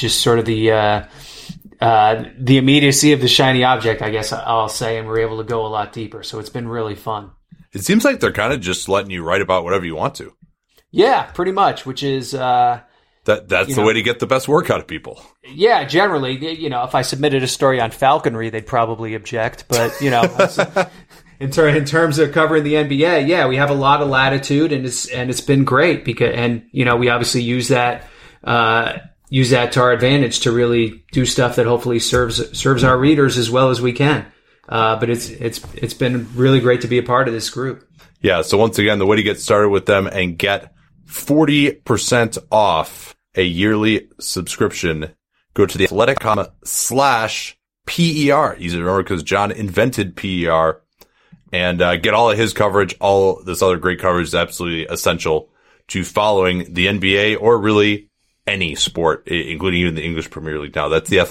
[SPEAKER 2] immediacy of the shiny object, I guess I'll say, and we're able to go a lot deeper. So it's been really fun.
[SPEAKER 1] It seems like they're kind of just letting you write about whatever you want to.
[SPEAKER 2] Yeah, pretty much, which is that's
[SPEAKER 1] the way to get the best work out of people.
[SPEAKER 2] Yeah, generally, if I submitted a story on falconry, they'd probably object, but in terms of covering the NBA, yeah, we have a lot of latitude, and it's been great because we obviously use that to our advantage to really do stuff that hopefully serves our readers as well as we can. But it's been really great to be a part of this group.
[SPEAKER 1] Yeah. So once again, the way to get started with them and get 40% off a yearly subscription, go to theathletic.com/PER. Easy to remember because John invented PER. And get all of his coverage, all this other great coverage is absolutely essential to following the NBA or really any sport, including even the English Premier League now. That's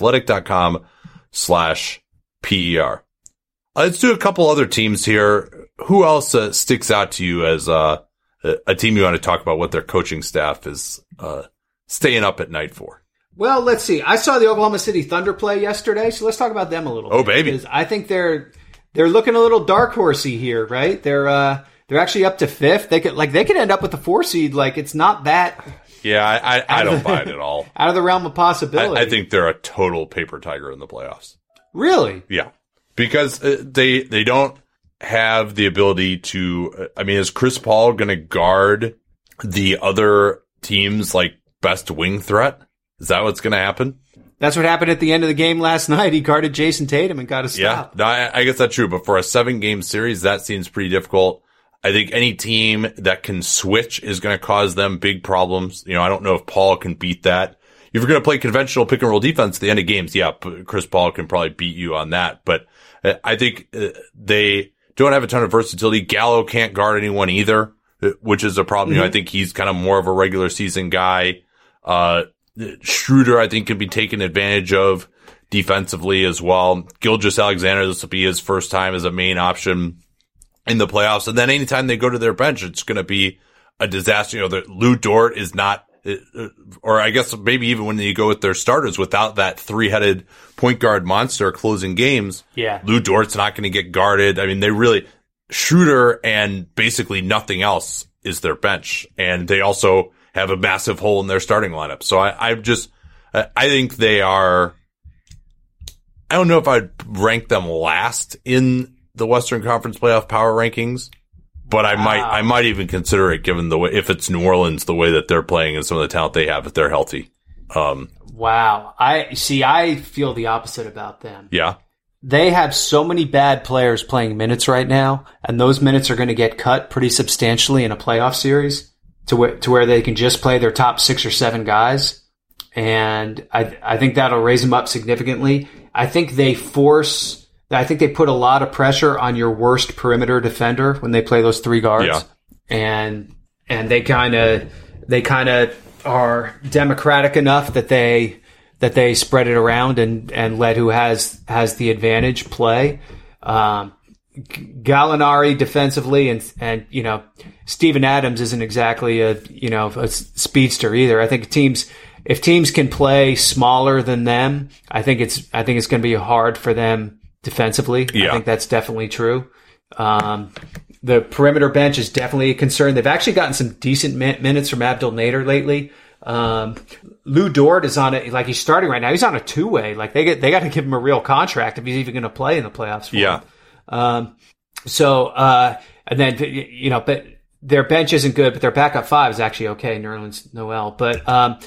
[SPEAKER 1] theathletic.com/PER. Let's do a couple other teams here. Who else sticks out to you as a team you want to talk about what their coaching staff is staying up at night for?
[SPEAKER 2] Well, let's see. I saw the Oklahoma City Thunder play yesterday, so let's talk about them a little bit.
[SPEAKER 1] Oh, baby.
[SPEAKER 2] Because I think they're looking a little dark horsey here, right? They're actually up to 5th. They could end up with the 4 seed. Like, it's not that.
[SPEAKER 1] Yeah, I don't buy it at all.
[SPEAKER 2] Out of the realm of possibility.
[SPEAKER 1] I think they're a total paper tiger in the playoffs.
[SPEAKER 2] Really?
[SPEAKER 1] Yeah, because they don't have the ability to. I mean, is Chris Paul going to guard the other team's best wing threat? Is that what's going to happen?
[SPEAKER 2] That's what happened at the end of the game last night. He guarded Jason Tatum and got a stop.
[SPEAKER 1] Yeah, no, I guess that's true. But for a 7-game series, that seems pretty difficult. I think any team that can switch is going to cause them big problems. I don't know if Paul can beat that. If you're going to play conventional pick and roll defense at the end of games, yeah, Chris Paul can probably beat you on that. But I think they don't have a ton of versatility. Gallo can't guard anyone either, which is a problem. Mm-hmm. I think he's kind of more of a regular season guy. Schroeder, I think, can be taken advantage of defensively as well. Gilgeous-Alexander, this will be his first time as a main option in the playoffs. And then anytime they go to their bench, it's going to be a disaster. Lou Dort is not, or I guess maybe even when you go with their starters without that 3-headed point guard monster closing games.
[SPEAKER 2] Yeah.
[SPEAKER 1] Lou Dort's not going to get guarded. I mean, Schroeder and basically nothing else is their bench. And they also have a massive hole in their starting lineup. So I think they are, I don't know if I'd rank them last in the Western Conference playoff power rankings, but I might even consider it given the way, if it's New Orleans, the way that they're playing and some of the talent they have if they're healthy.
[SPEAKER 2] Wow. I feel the opposite about them.
[SPEAKER 1] Yeah.
[SPEAKER 2] They have so many bad players playing minutes right now, and those minutes are going to get cut pretty substantially in a playoff series to where they can just play their top 6 or 7 guys. And I think that'll raise them up significantly. I think they put a lot of pressure on your worst perimeter defender when they play those 3 guards.
[SPEAKER 1] Yeah.
[SPEAKER 2] And they kind of are democratic enough that they that they spread it around and let who has the advantage play. Gallinari defensively and Steven Adams isn't exactly a speedster either. I think if teams can play smaller than them, I think it's going to be hard for them defensively. Yeah. I think that's definitely true. The perimeter bench is definitely a concern. They've actually gotten some decent minutes from Abdel Nader lately. Lou Dort is on it, like he's starting right now. He's on a 2-way. Like they got to give him a real contract if he's even going to play in the playoffs. For him. And then, but their bench isn't good, but their backup 5 is actually okay. Nerlens Noel, but,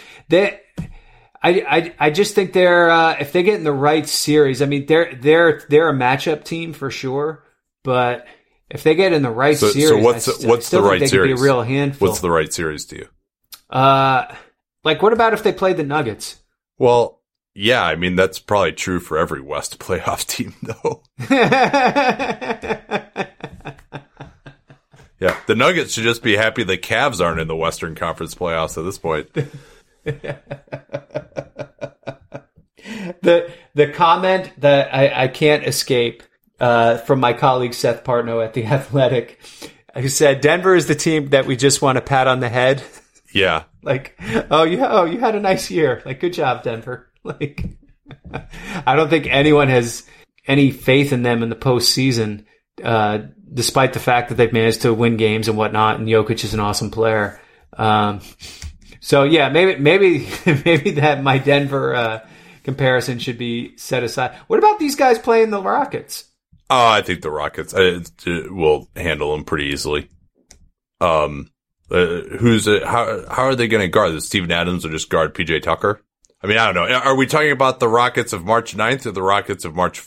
[SPEAKER 2] I just think they're, if they get in the right series, I mean, they're a matchup team for sure, but if they get in the right series,
[SPEAKER 1] so what's the right series?
[SPEAKER 2] Be a real handful.
[SPEAKER 1] What's the right series to you?
[SPEAKER 2] Like what about if they played the Nuggets?
[SPEAKER 1] Well, yeah, I mean, that's probably true for every West playoff team, though. Yeah, the Nuggets should just be happy the Cavs aren't in the Western Conference playoffs at this point.
[SPEAKER 2] The comment that I can't escape from my colleague Seth Partnow at The Athletic, who said, Denver is the team that we just want to pat on the head.
[SPEAKER 1] Yeah.
[SPEAKER 2] Like, you had a nice year. Like, good job, Denver. Like, I don't think anyone has any faith in them in the postseason, despite the fact that they've managed to win games and whatnot, and Jokic is an awesome player. So yeah, maybe that my Denver comparison should be set aside. What about these guys playing the Rockets?
[SPEAKER 1] Oh, I think the Rockets will handle them pretty easily. How are they going to guard this? Steven Adams or just guard PJ Tucker? I mean, I don't know. Are we talking about the Rockets of March 9th or the Rockets of March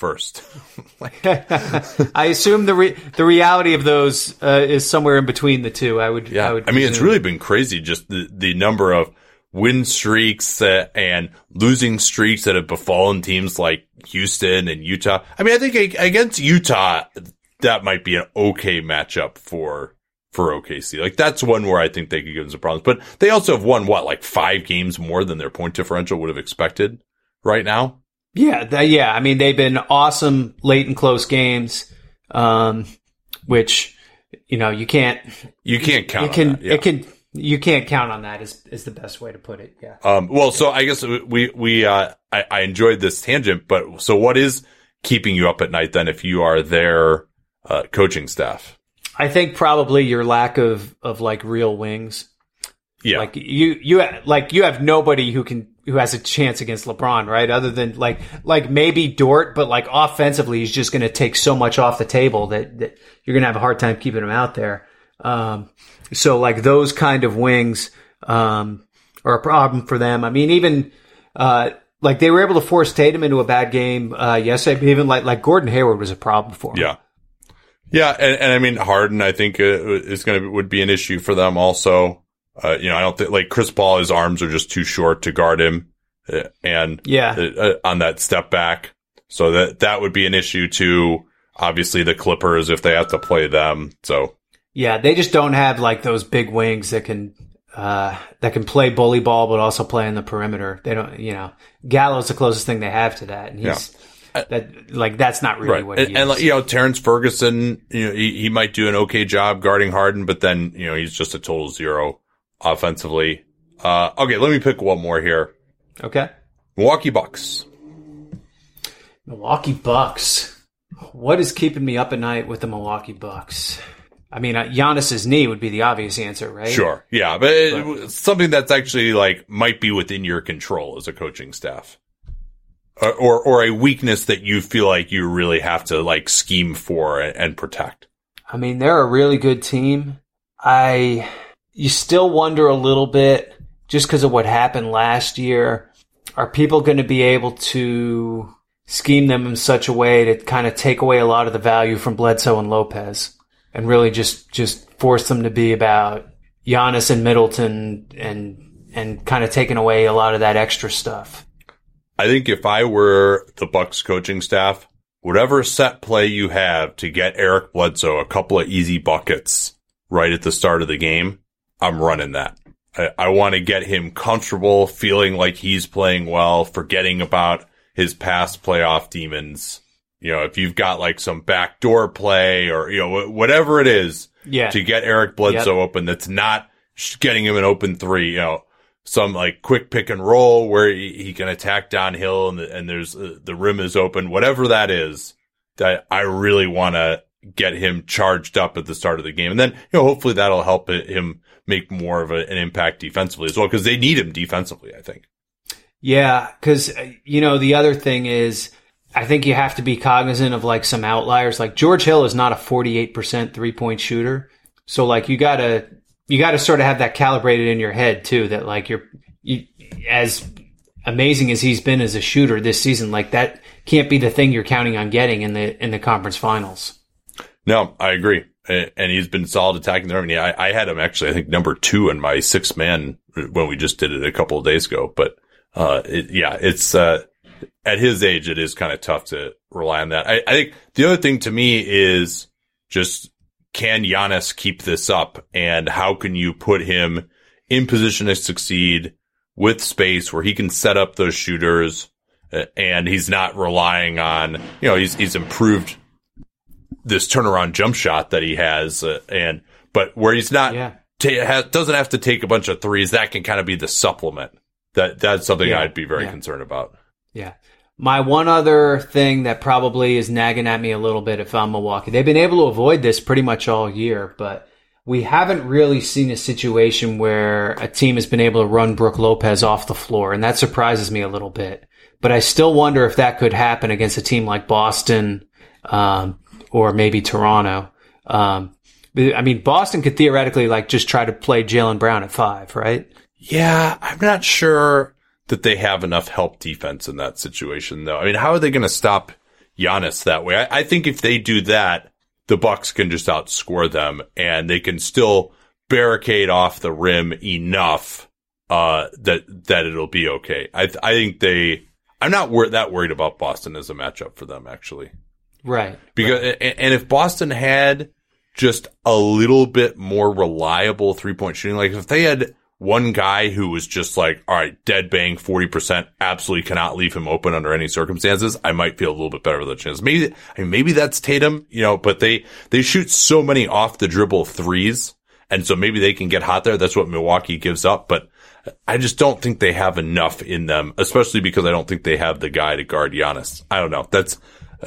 [SPEAKER 1] 1st?
[SPEAKER 2] I assume the reality of those is somewhere in between the two. I mean,
[SPEAKER 1] it's really been crazy, just the number of win streaks and losing streaks that have befallen teams like Houston and Utah. I mean, I think against Utah, that might be an okay matchup for OKC. Like, that's one where I think they could give them some problems. But they also have won, 5 games more than their point differential would have expected right now?
[SPEAKER 2] Yeah. I mean, they've been awesome late and close games, which, you can't count on that. You can't count on that is the best way to put it. Yeah.
[SPEAKER 1] Well, so I guess I enjoyed this tangent, but so what is keeping you up at night then if you are their coaching staff?
[SPEAKER 2] I think probably your lack of like real wings.
[SPEAKER 1] Yeah.
[SPEAKER 2] Like you have nobody who has a chance against LeBron, right? Other than like maybe Dort, but like offensively, he's just going to take so much off the table that you're going to have a hard time keeping him out there. So like those kind of wings, are a problem for them. I mean, even, like they were able to force Tatum into a bad game, yesterday, but even like Gordon Hayward was a problem for him.
[SPEAKER 1] Yeah. Yeah, and I mean Harden, I think would be an issue for them also. I don't think like Chris Paul, his arms are just too short to guard him, and on that step back, so that would be an issue too. Obviously, the Clippers if they have to play them. So
[SPEAKER 2] yeah, they just don't have like those big wings that can play bully ball but also play in the perimeter. They don't. Gallo's the closest thing they have to that, and he's. Yeah. That's not really right. What he is.
[SPEAKER 1] And Terrence Ferguson, he might do an okay job guarding Harden, but then, he's just a total zero offensively. Okay, let me pick one more here.
[SPEAKER 2] Okay.
[SPEAKER 1] Milwaukee Bucks.
[SPEAKER 2] What is keeping me up at night with the Milwaukee Bucks? I mean, Giannis's knee would be the obvious answer, right?
[SPEAKER 1] Sure. Yeah, but it's something that's actually like might be within your control as a coaching staff. Or a weakness that you feel like you really have to like scheme for and protect.
[SPEAKER 2] I mean, they're a really good team. You still wonder a little bit just because of what happened last year. Are people going to be able to scheme them in such a way to kind of take away a lot of the value from Bledsoe and Lopez and really just force them to be about Giannis and Middleton and kind of taking away a lot of that extra stuff?
[SPEAKER 1] I think if I were the Bucks coaching staff, whatever set play you have to get Eric Bledsoe a couple of easy buckets right at the start of the game, I'm running that. I want to get him comfortable, feeling like he's playing well, forgetting about his past playoff demons. If you've got like some backdoor play or, whatever it is to get Eric Bledsoe open, that's not getting him an open three, some like quick pick and roll where he can attack downhill and there's the rim is open, whatever that is, that I really want to get him charged up at the start of the game. And then, hopefully that'll help him make more of an impact defensively as well, because they need him defensively, I think.
[SPEAKER 2] Yeah, because, the other thing is, I think you have to be cognizant of like some outliers. Like George Hill is not a 48% 3-point shooter. So like you gotta sort of have that calibrated in your head too, that like you as amazing as he's been as a shooter this season, like that can't be the thing you're counting on getting in the conference finals.
[SPEAKER 1] No, I agree. And he's been solid attacking there. I mean, I had him actually, I think number 2 in my 6-man when we just did it a couple of days ago. But, it's, at his age, it is kind of tough to rely on that. I think the other thing to me is just, can Giannis keep this up, and how can you put him in position to succeed with space where he can set up those shooters, and he's not relying on, he's improved this turnaround jump shot that he has, but where he's not, doesn't have to take a bunch of threes, that can kind of be the supplement. That's something I'd be very concerned about.
[SPEAKER 2] Yeah. My one other thing that probably is nagging at me a little bit if I'm Milwaukee, they've been able to avoid this pretty much all year, but we haven't really seen a situation where a team has been able to run Brook Lopez off the floor, and that surprises me a little bit. But I still wonder if that could happen against a team like Boston, or maybe Toronto. I mean, Boston could theoretically like just try to play Jaylen Brown at 5, right?
[SPEAKER 1] Yeah, I'm not sure that they have enough help defense in that situation, though. I mean, how are they going to stop Giannis that way? I think if they do that, the Bucks can just outscore them, and they can still barricade off the rim enough that it'll be okay. I think I'm not that worried about Boston as a matchup for them, actually.
[SPEAKER 2] Right.
[SPEAKER 1] Because and if Boston had just a little bit more reliable 3-point shooting, like if they had one guy who was just like, all right, dead bang, 40%, absolutely cannot leave him open under any circumstances, I might feel a little bit better with the chance. Maybe that's Tatum, but they shoot so many off the dribble threes, and so maybe they can get hot there. That's what Milwaukee gives up, but I just don't think they have enough in them, especially because I don't think they have the guy to guard Giannis. I don't know. That's,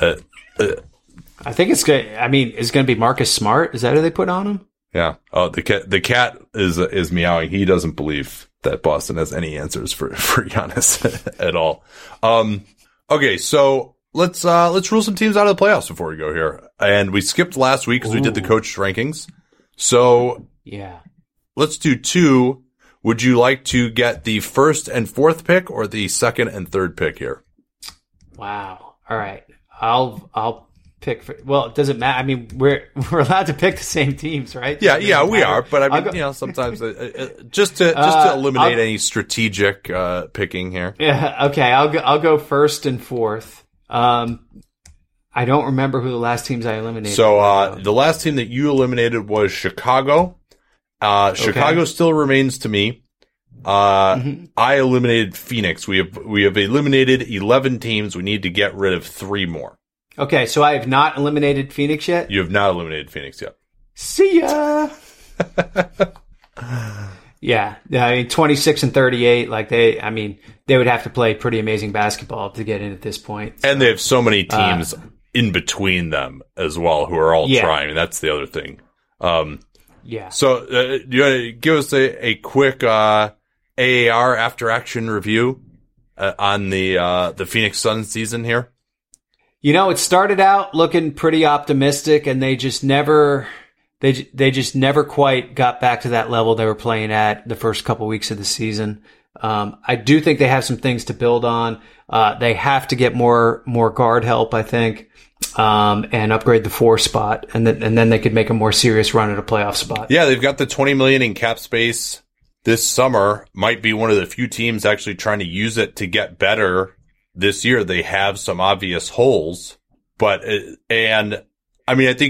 [SPEAKER 2] I think it's good. I mean, it's going to be Marcus Smart. Is that who they put on him?
[SPEAKER 1] Yeah. Oh, the cat is meowing. He doesn't believe that Boston has any answers for Giannis at all. Okay. So let's rule some teams out of the playoffs before we go here. And we skipped last week because we did the coach rankings. So
[SPEAKER 2] yeah,
[SPEAKER 1] let's do 2. Would you like to get the 1st and 4th pick or the 2nd and 3rd pick here?
[SPEAKER 2] Wow. All right. I'll pick for, well, it doesn't matter. I mean, we're allowed to pick the same teams, right?
[SPEAKER 1] Yeah, we are. But I mean, sometimes just to eliminate any strategic picking here.
[SPEAKER 2] Yeah. Okay. I'll go 1st and 4th. I don't remember who the last teams I eliminated.
[SPEAKER 1] So the last team that you eliminated was Chicago. Chicago still remains to me. I eliminated Phoenix. We have eliminated 11 teams. We need to get rid of 3 more.
[SPEAKER 2] Okay, so I have not eliminated Phoenix yet?
[SPEAKER 1] You have not eliminated Phoenix yet.
[SPEAKER 2] See ya! Yeah, I mean, 26 and 38, like they would have to play pretty amazing basketball to get in at this point.
[SPEAKER 1] So. And they have so many teams in between them as well who are all trying. That's the other thing.
[SPEAKER 2] Yeah.
[SPEAKER 1] So, do you want to give us a quick AAR after action review on the Phoenix Suns season here?
[SPEAKER 2] It started out looking pretty optimistic, and they just never quite got back to that level they were playing at the first couple weeks of the season. I do think they have some things to build on. They have to get more guard help, I think, and upgrade the 4 spot, and then they could make a more serious run at a playoff spot.
[SPEAKER 1] Yeah, they've got the $20 million in cap space this summer. Might be one of the few teams actually trying to use it to get better. This year, they have some obvious holes, I think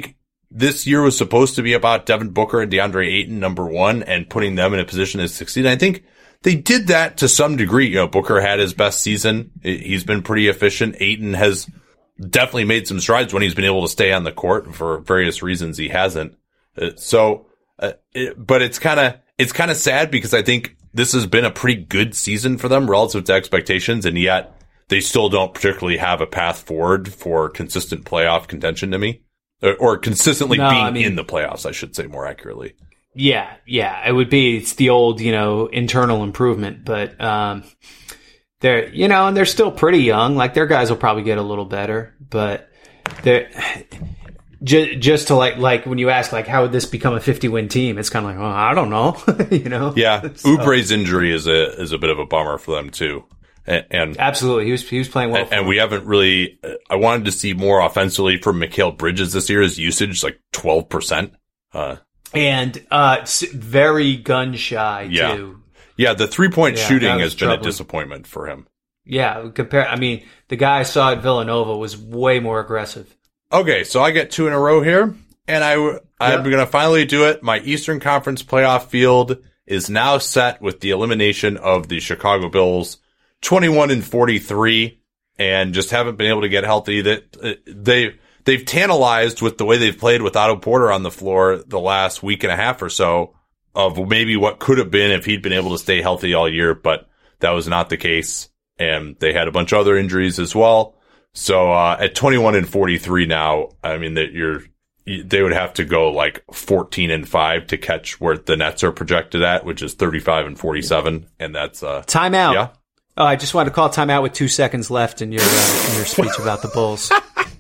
[SPEAKER 1] this year was supposed to be about Devin Booker and DeAndre Ayton, number one, and putting them in a position to succeed. And I think they did that to some degree. Booker had his best season. He's been pretty efficient. Ayton has definitely made some strides when he's been able to stay on the court. For various reasons, he hasn't. But it's kind of sad because I think this has been a pretty good season for them relative to expectations, and yet they still don't particularly have a path forward for consistent playoff contention to me. Or consistently in the playoffs, I should say more accurately.
[SPEAKER 2] Yeah, it would be, it's the old, internal improvement, but, they're, and they're still pretty young. Like, their guys will probably get a little better, but they're just to like when you ask, like, how would this become a 50-win team? It's kind of like, oh, I don't know,
[SPEAKER 1] Yeah. So. Oubre's injury is a bit of a bummer for them too. And
[SPEAKER 2] absolutely, he was playing well.
[SPEAKER 1] And we haven't really. I wanted to see more offensively from Mikal Bridges this year. His usage like 12%,
[SPEAKER 2] and very gun shy too.
[SPEAKER 1] Yeah, the 3-point shooting has been a disappointment for him.
[SPEAKER 2] Yeah, the guy I saw at Villanova was way more aggressive.
[SPEAKER 1] Okay, so I get 2 in a row here, and I'm going to finally do it. My Eastern Conference playoff field is now set with the elimination of the Chicago Bulls. 21-43, and just haven't been able to get healthy. That they've tantalized with the way they've played with Otto Porter on the floor the last week and a half or so of maybe what could have been if he'd been able to stay healthy all year, but that was not the case. And they had a bunch of other injuries as well. So at 21-43 now, I mean they would have to go like 14-5 to catch where the Nets are projected at, which is 35-47, and that's
[SPEAKER 2] timeout.
[SPEAKER 1] Yeah.
[SPEAKER 2] Oh, I just wanted to call timeout with 2 seconds left in your speech about the Bulls.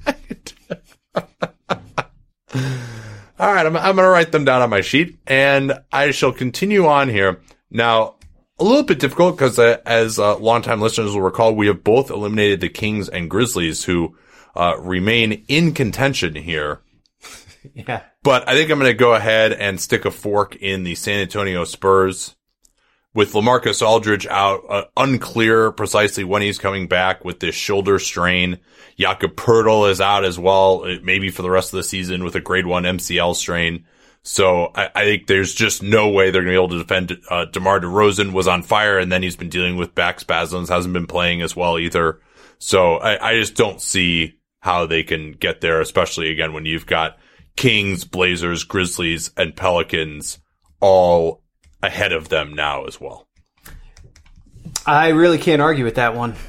[SPEAKER 2] All
[SPEAKER 1] right, I'm going to write them down on my sheet, and I shall continue on here. Now, a little bit difficult because, as longtime listeners will recall, we have both eliminated the Kings and Grizzlies, who remain in contention here.
[SPEAKER 2] Yeah.
[SPEAKER 1] But I think I'm going to go ahead and stick a fork in the San Antonio Spurs. With LaMarcus Aldridge out, unclear precisely when he's coming back with this shoulder strain. Jakob Poeltl is out as well, maybe for the rest of the season with a grade 1 MCL strain. So I think there's just no way they're going to be able to defend. DeMar DeRozan was on fire, and then he's been dealing with back spasms, hasn't been playing as well either. So I just don't see how they can get there, especially again when you've got Kings, Blazers, Grizzlies, and Pelicans all ahead of them now as well.
[SPEAKER 2] I really can't argue with that one.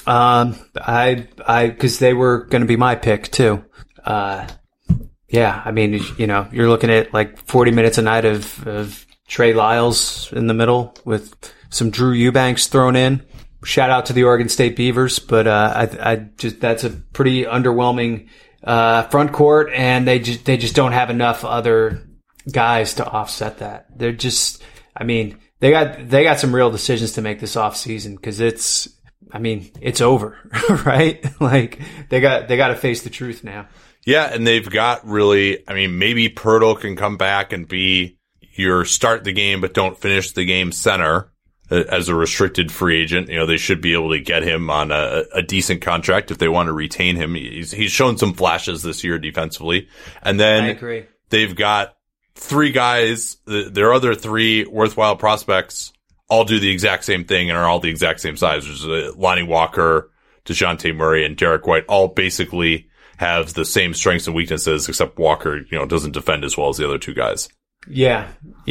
[SPEAKER 2] Because they were going to be my pick too. Yeah, I mean, you're looking at like 40 minutes a night of Trey Lyles in the middle with some Drew Eubanks thrown in. Shout out to the Oregon State Beavers, but that's a pretty underwhelming front court, and they just don't have enough other guys to offset that. They're just, I mean, they got some real decisions to make this offseason because it's over, right? Like they got to face the truth now.
[SPEAKER 1] Yeah, and they've got really, I mean, maybe Poeltl can come back and be your start the game but don't finish the game center as a restricted free agent. They should be able to get him on a decent contract if they want to retain him. He's shown some flashes this year defensively. And then
[SPEAKER 2] I agree.
[SPEAKER 1] They've got 3 guys, their other 3 worthwhile prospects all do the exact same thing and are all the exact same size. There's Lonnie Walker, DeJounte Murray, and Derek White all basically have the same strengths and weaknesses, except Walker, doesn't defend as well as the other 2 guys.
[SPEAKER 2] Yeah.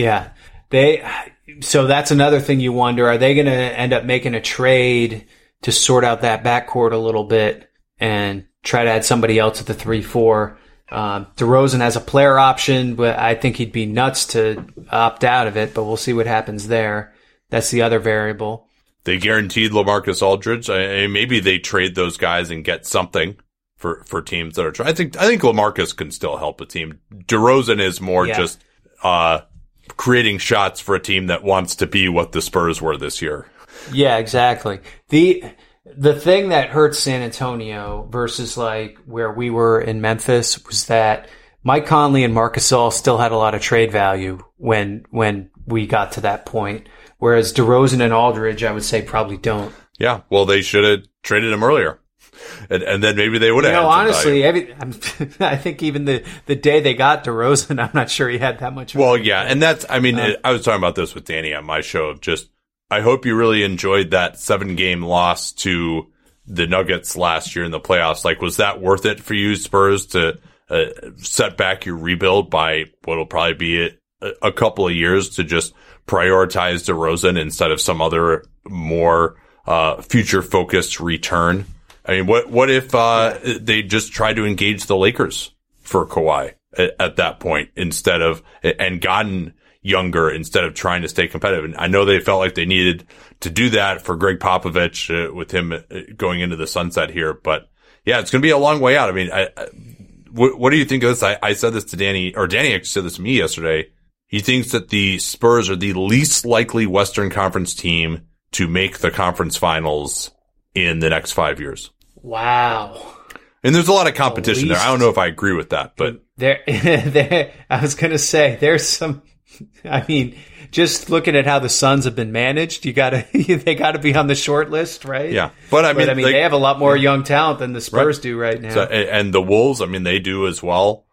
[SPEAKER 2] So that's another thing you wonder, are they going to end up making a trade to sort out that backcourt a little bit and try to add somebody else at the 3-4? DeRozan has a player option, but I think he'd be nuts to opt out of it, but we'll see what happens there. That's the other variable.
[SPEAKER 1] They guaranteed LaMarcus Aldridge. Maybe they trade those guys and get something for teams that are trying. I think LaMarcus can still help a team. DeRozan is more just creating shots for a team that wants to be what the Spurs were this year.
[SPEAKER 2] Yeah, exactly. The thing that hurts San Antonio versus like where we were in Memphis was that Mike Conley and Marc Gasol still had a lot of trade value when we got to that point. Whereas DeRozan and Aldridge, I would say, probably don't.
[SPEAKER 1] Yeah, well, they should have traded him earlier. and then maybe they would have.
[SPEAKER 2] Honestly, I think even the day they got DeRozan, I'm not sure he had that much.
[SPEAKER 1] Well, yeah, and that's. I mean, I was talking about this with Danny on my show. Of just, I hope you really enjoyed that 7-game loss to the Nuggets last year in the playoffs. Like, was that worth it for you, Spurs, to set back your rebuild by what'll probably be a couple of years to just prioritize DeRozan instead of some other more future focused return? I mean, what if they just tried to engage the Lakers for Kawhi at that point instead of and gotten younger instead of trying to stay competitive? And I know they felt like they needed to do that for Greg Popovich with him going into the sunset here, but yeah, it's going to be a long way out. I mean, what do you think of this? I said this to Danny, or Danny actually said this to me yesterday. He thinks that the Spurs are the least likely Western Conference team to make the conference finals in the next 5 years.
[SPEAKER 2] Wow.
[SPEAKER 1] And there's a lot of competition there. I don't know if I agree with that, but
[SPEAKER 2] there I was going to say there's some, I mean, just looking at how the Suns have been managed, they gotta be on the short list, right?
[SPEAKER 1] Yeah. But I mean,
[SPEAKER 2] they have a lot more young talent than the Spurs do right now.
[SPEAKER 1] So, and the Wolves, I mean, they do as well.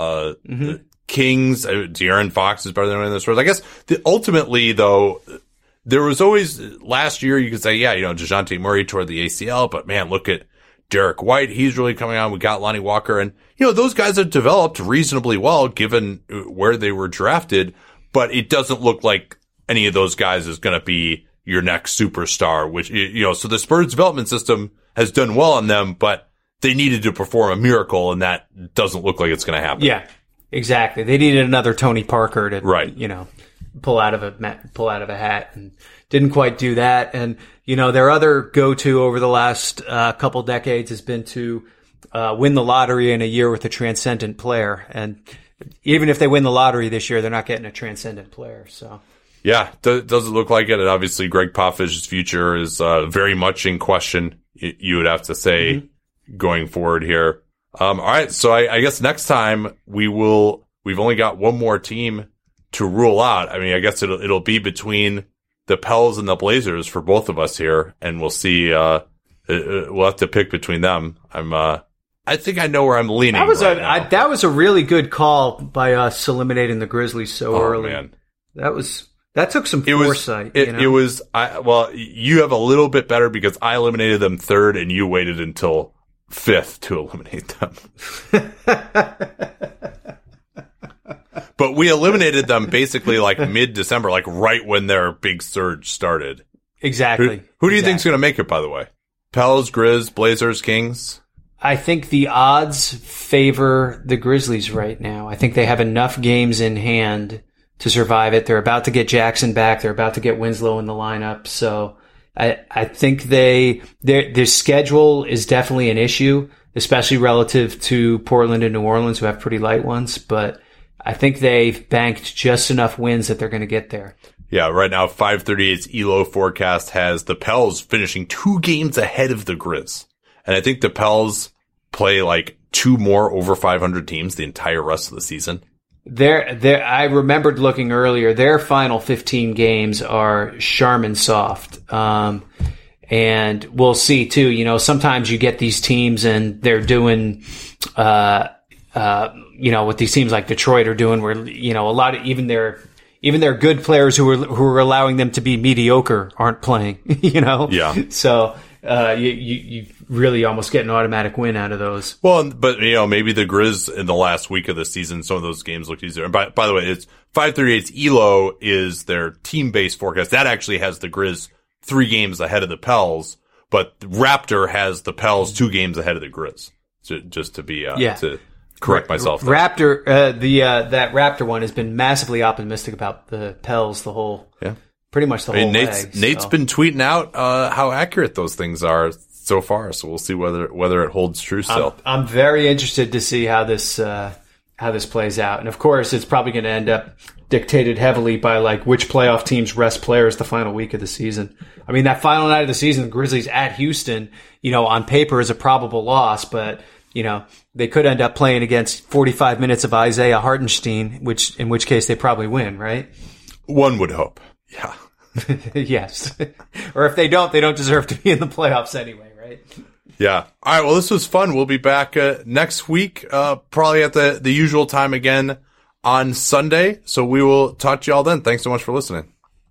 [SPEAKER 1] The Kings, De'Aaron Fox is better than the Spurs. I guess ultimately though, there was always last year you could say, yeah, DeJounte Murray tore the ACL, but man, look at Derek White. He's really coming on. We got Lonnie Walker, and those guys have developed reasonably well given where they were drafted, but it doesn't look like any of those guys is going to be your next superstar, which, so the Spurs development system has done well on them, but they needed to perform a miracle, and that doesn't look like it's going to happen.
[SPEAKER 2] Yeah, exactly. They needed another Tony Parker to, pull out of a hat, and didn't quite do that. And, their other go-to over the last couple decades has been to win the lottery in a year with a transcendent player. And even if they win the lottery this year, they're not getting a transcendent player. So,
[SPEAKER 1] yeah, doesn't look like it. And obviously, Greg Popovich's future is very much in question, you would have to say, going forward here. All right, so I guess next time we've only got one more team to rule out. I mean, I guess it'll be between the Pels and the Blazers for both of us here, and we'll see. We'll have to pick between them. I think I know where I'm leaning.
[SPEAKER 2] That was a really good call by us eliminating the Grizzlies so early.
[SPEAKER 1] Man.
[SPEAKER 2] That took some foresight.
[SPEAKER 1] You have a little bit better because I eliminated them third, and you waited until fifth to eliminate them. But we eliminated them basically like mid-December, like right when their big surge started.
[SPEAKER 2] Exactly.
[SPEAKER 1] Who do you think's going to make it, by the way? Pels, Grizz, Blazers, Kings?
[SPEAKER 2] I think the odds favor the Grizzlies right now. I think they have enough games in hand to survive it. They're about to get Jackson back. They're about to get Winslow in the lineup. So I think their schedule is definitely an issue, especially relative to Portland and New Orleans, who have pretty light ones. But I think they've banked just enough wins that they're going to get there.
[SPEAKER 1] Yeah, right now 538's ELO forecast has the Pels finishing 2 games ahead of the Grizz. And I think the Pels play like 2 more over 500 teams the entire rest of the season.
[SPEAKER 2] I remembered looking earlier, their final 15 games are Charmin soft. And we'll see too, sometimes you get these teams and they're doing, what these teams like Detroit are doing where, a lot of even their good players who are allowing them to be mediocre aren't playing,
[SPEAKER 1] Yeah.
[SPEAKER 2] So, you really almost get an automatic win out of those.
[SPEAKER 1] Well, but maybe the Grizz in the last week of the season, some of those games look easier. And by the way, it's 538's ELO is their team-based forecast. That actually has the Grizz 3 games ahead of the Pels, but Raptor has the Pels 2 games ahead of the Grizz. So just to be, to correct myself.
[SPEAKER 2] Raptor, that Raptor one has been massively optimistic about the Pels pretty much the whole way.
[SPEAKER 1] Nate's been tweeting out how accurate those things are so far, so we'll see whether it holds true still.
[SPEAKER 2] I'm very interested to see how this plays out, and of course, it's probably going to end up dictated heavily by like which playoff teams rest players the final week of the season. I mean, that final night of the season, the Grizzlies at Houston, on paper is a probable loss, but they could end up playing against 45 minutes of Isaiah Hartenstein, in which case they probably win, right?
[SPEAKER 1] One would hope. Yeah.
[SPEAKER 2] Yes. Or if they don't deserve to be in the playoffs anyway, right?
[SPEAKER 1] Yeah. All right. Well, this was fun. We'll be back next week, probably at the usual time again on Sunday. So we will talk to you all then. Thanks so much for listening.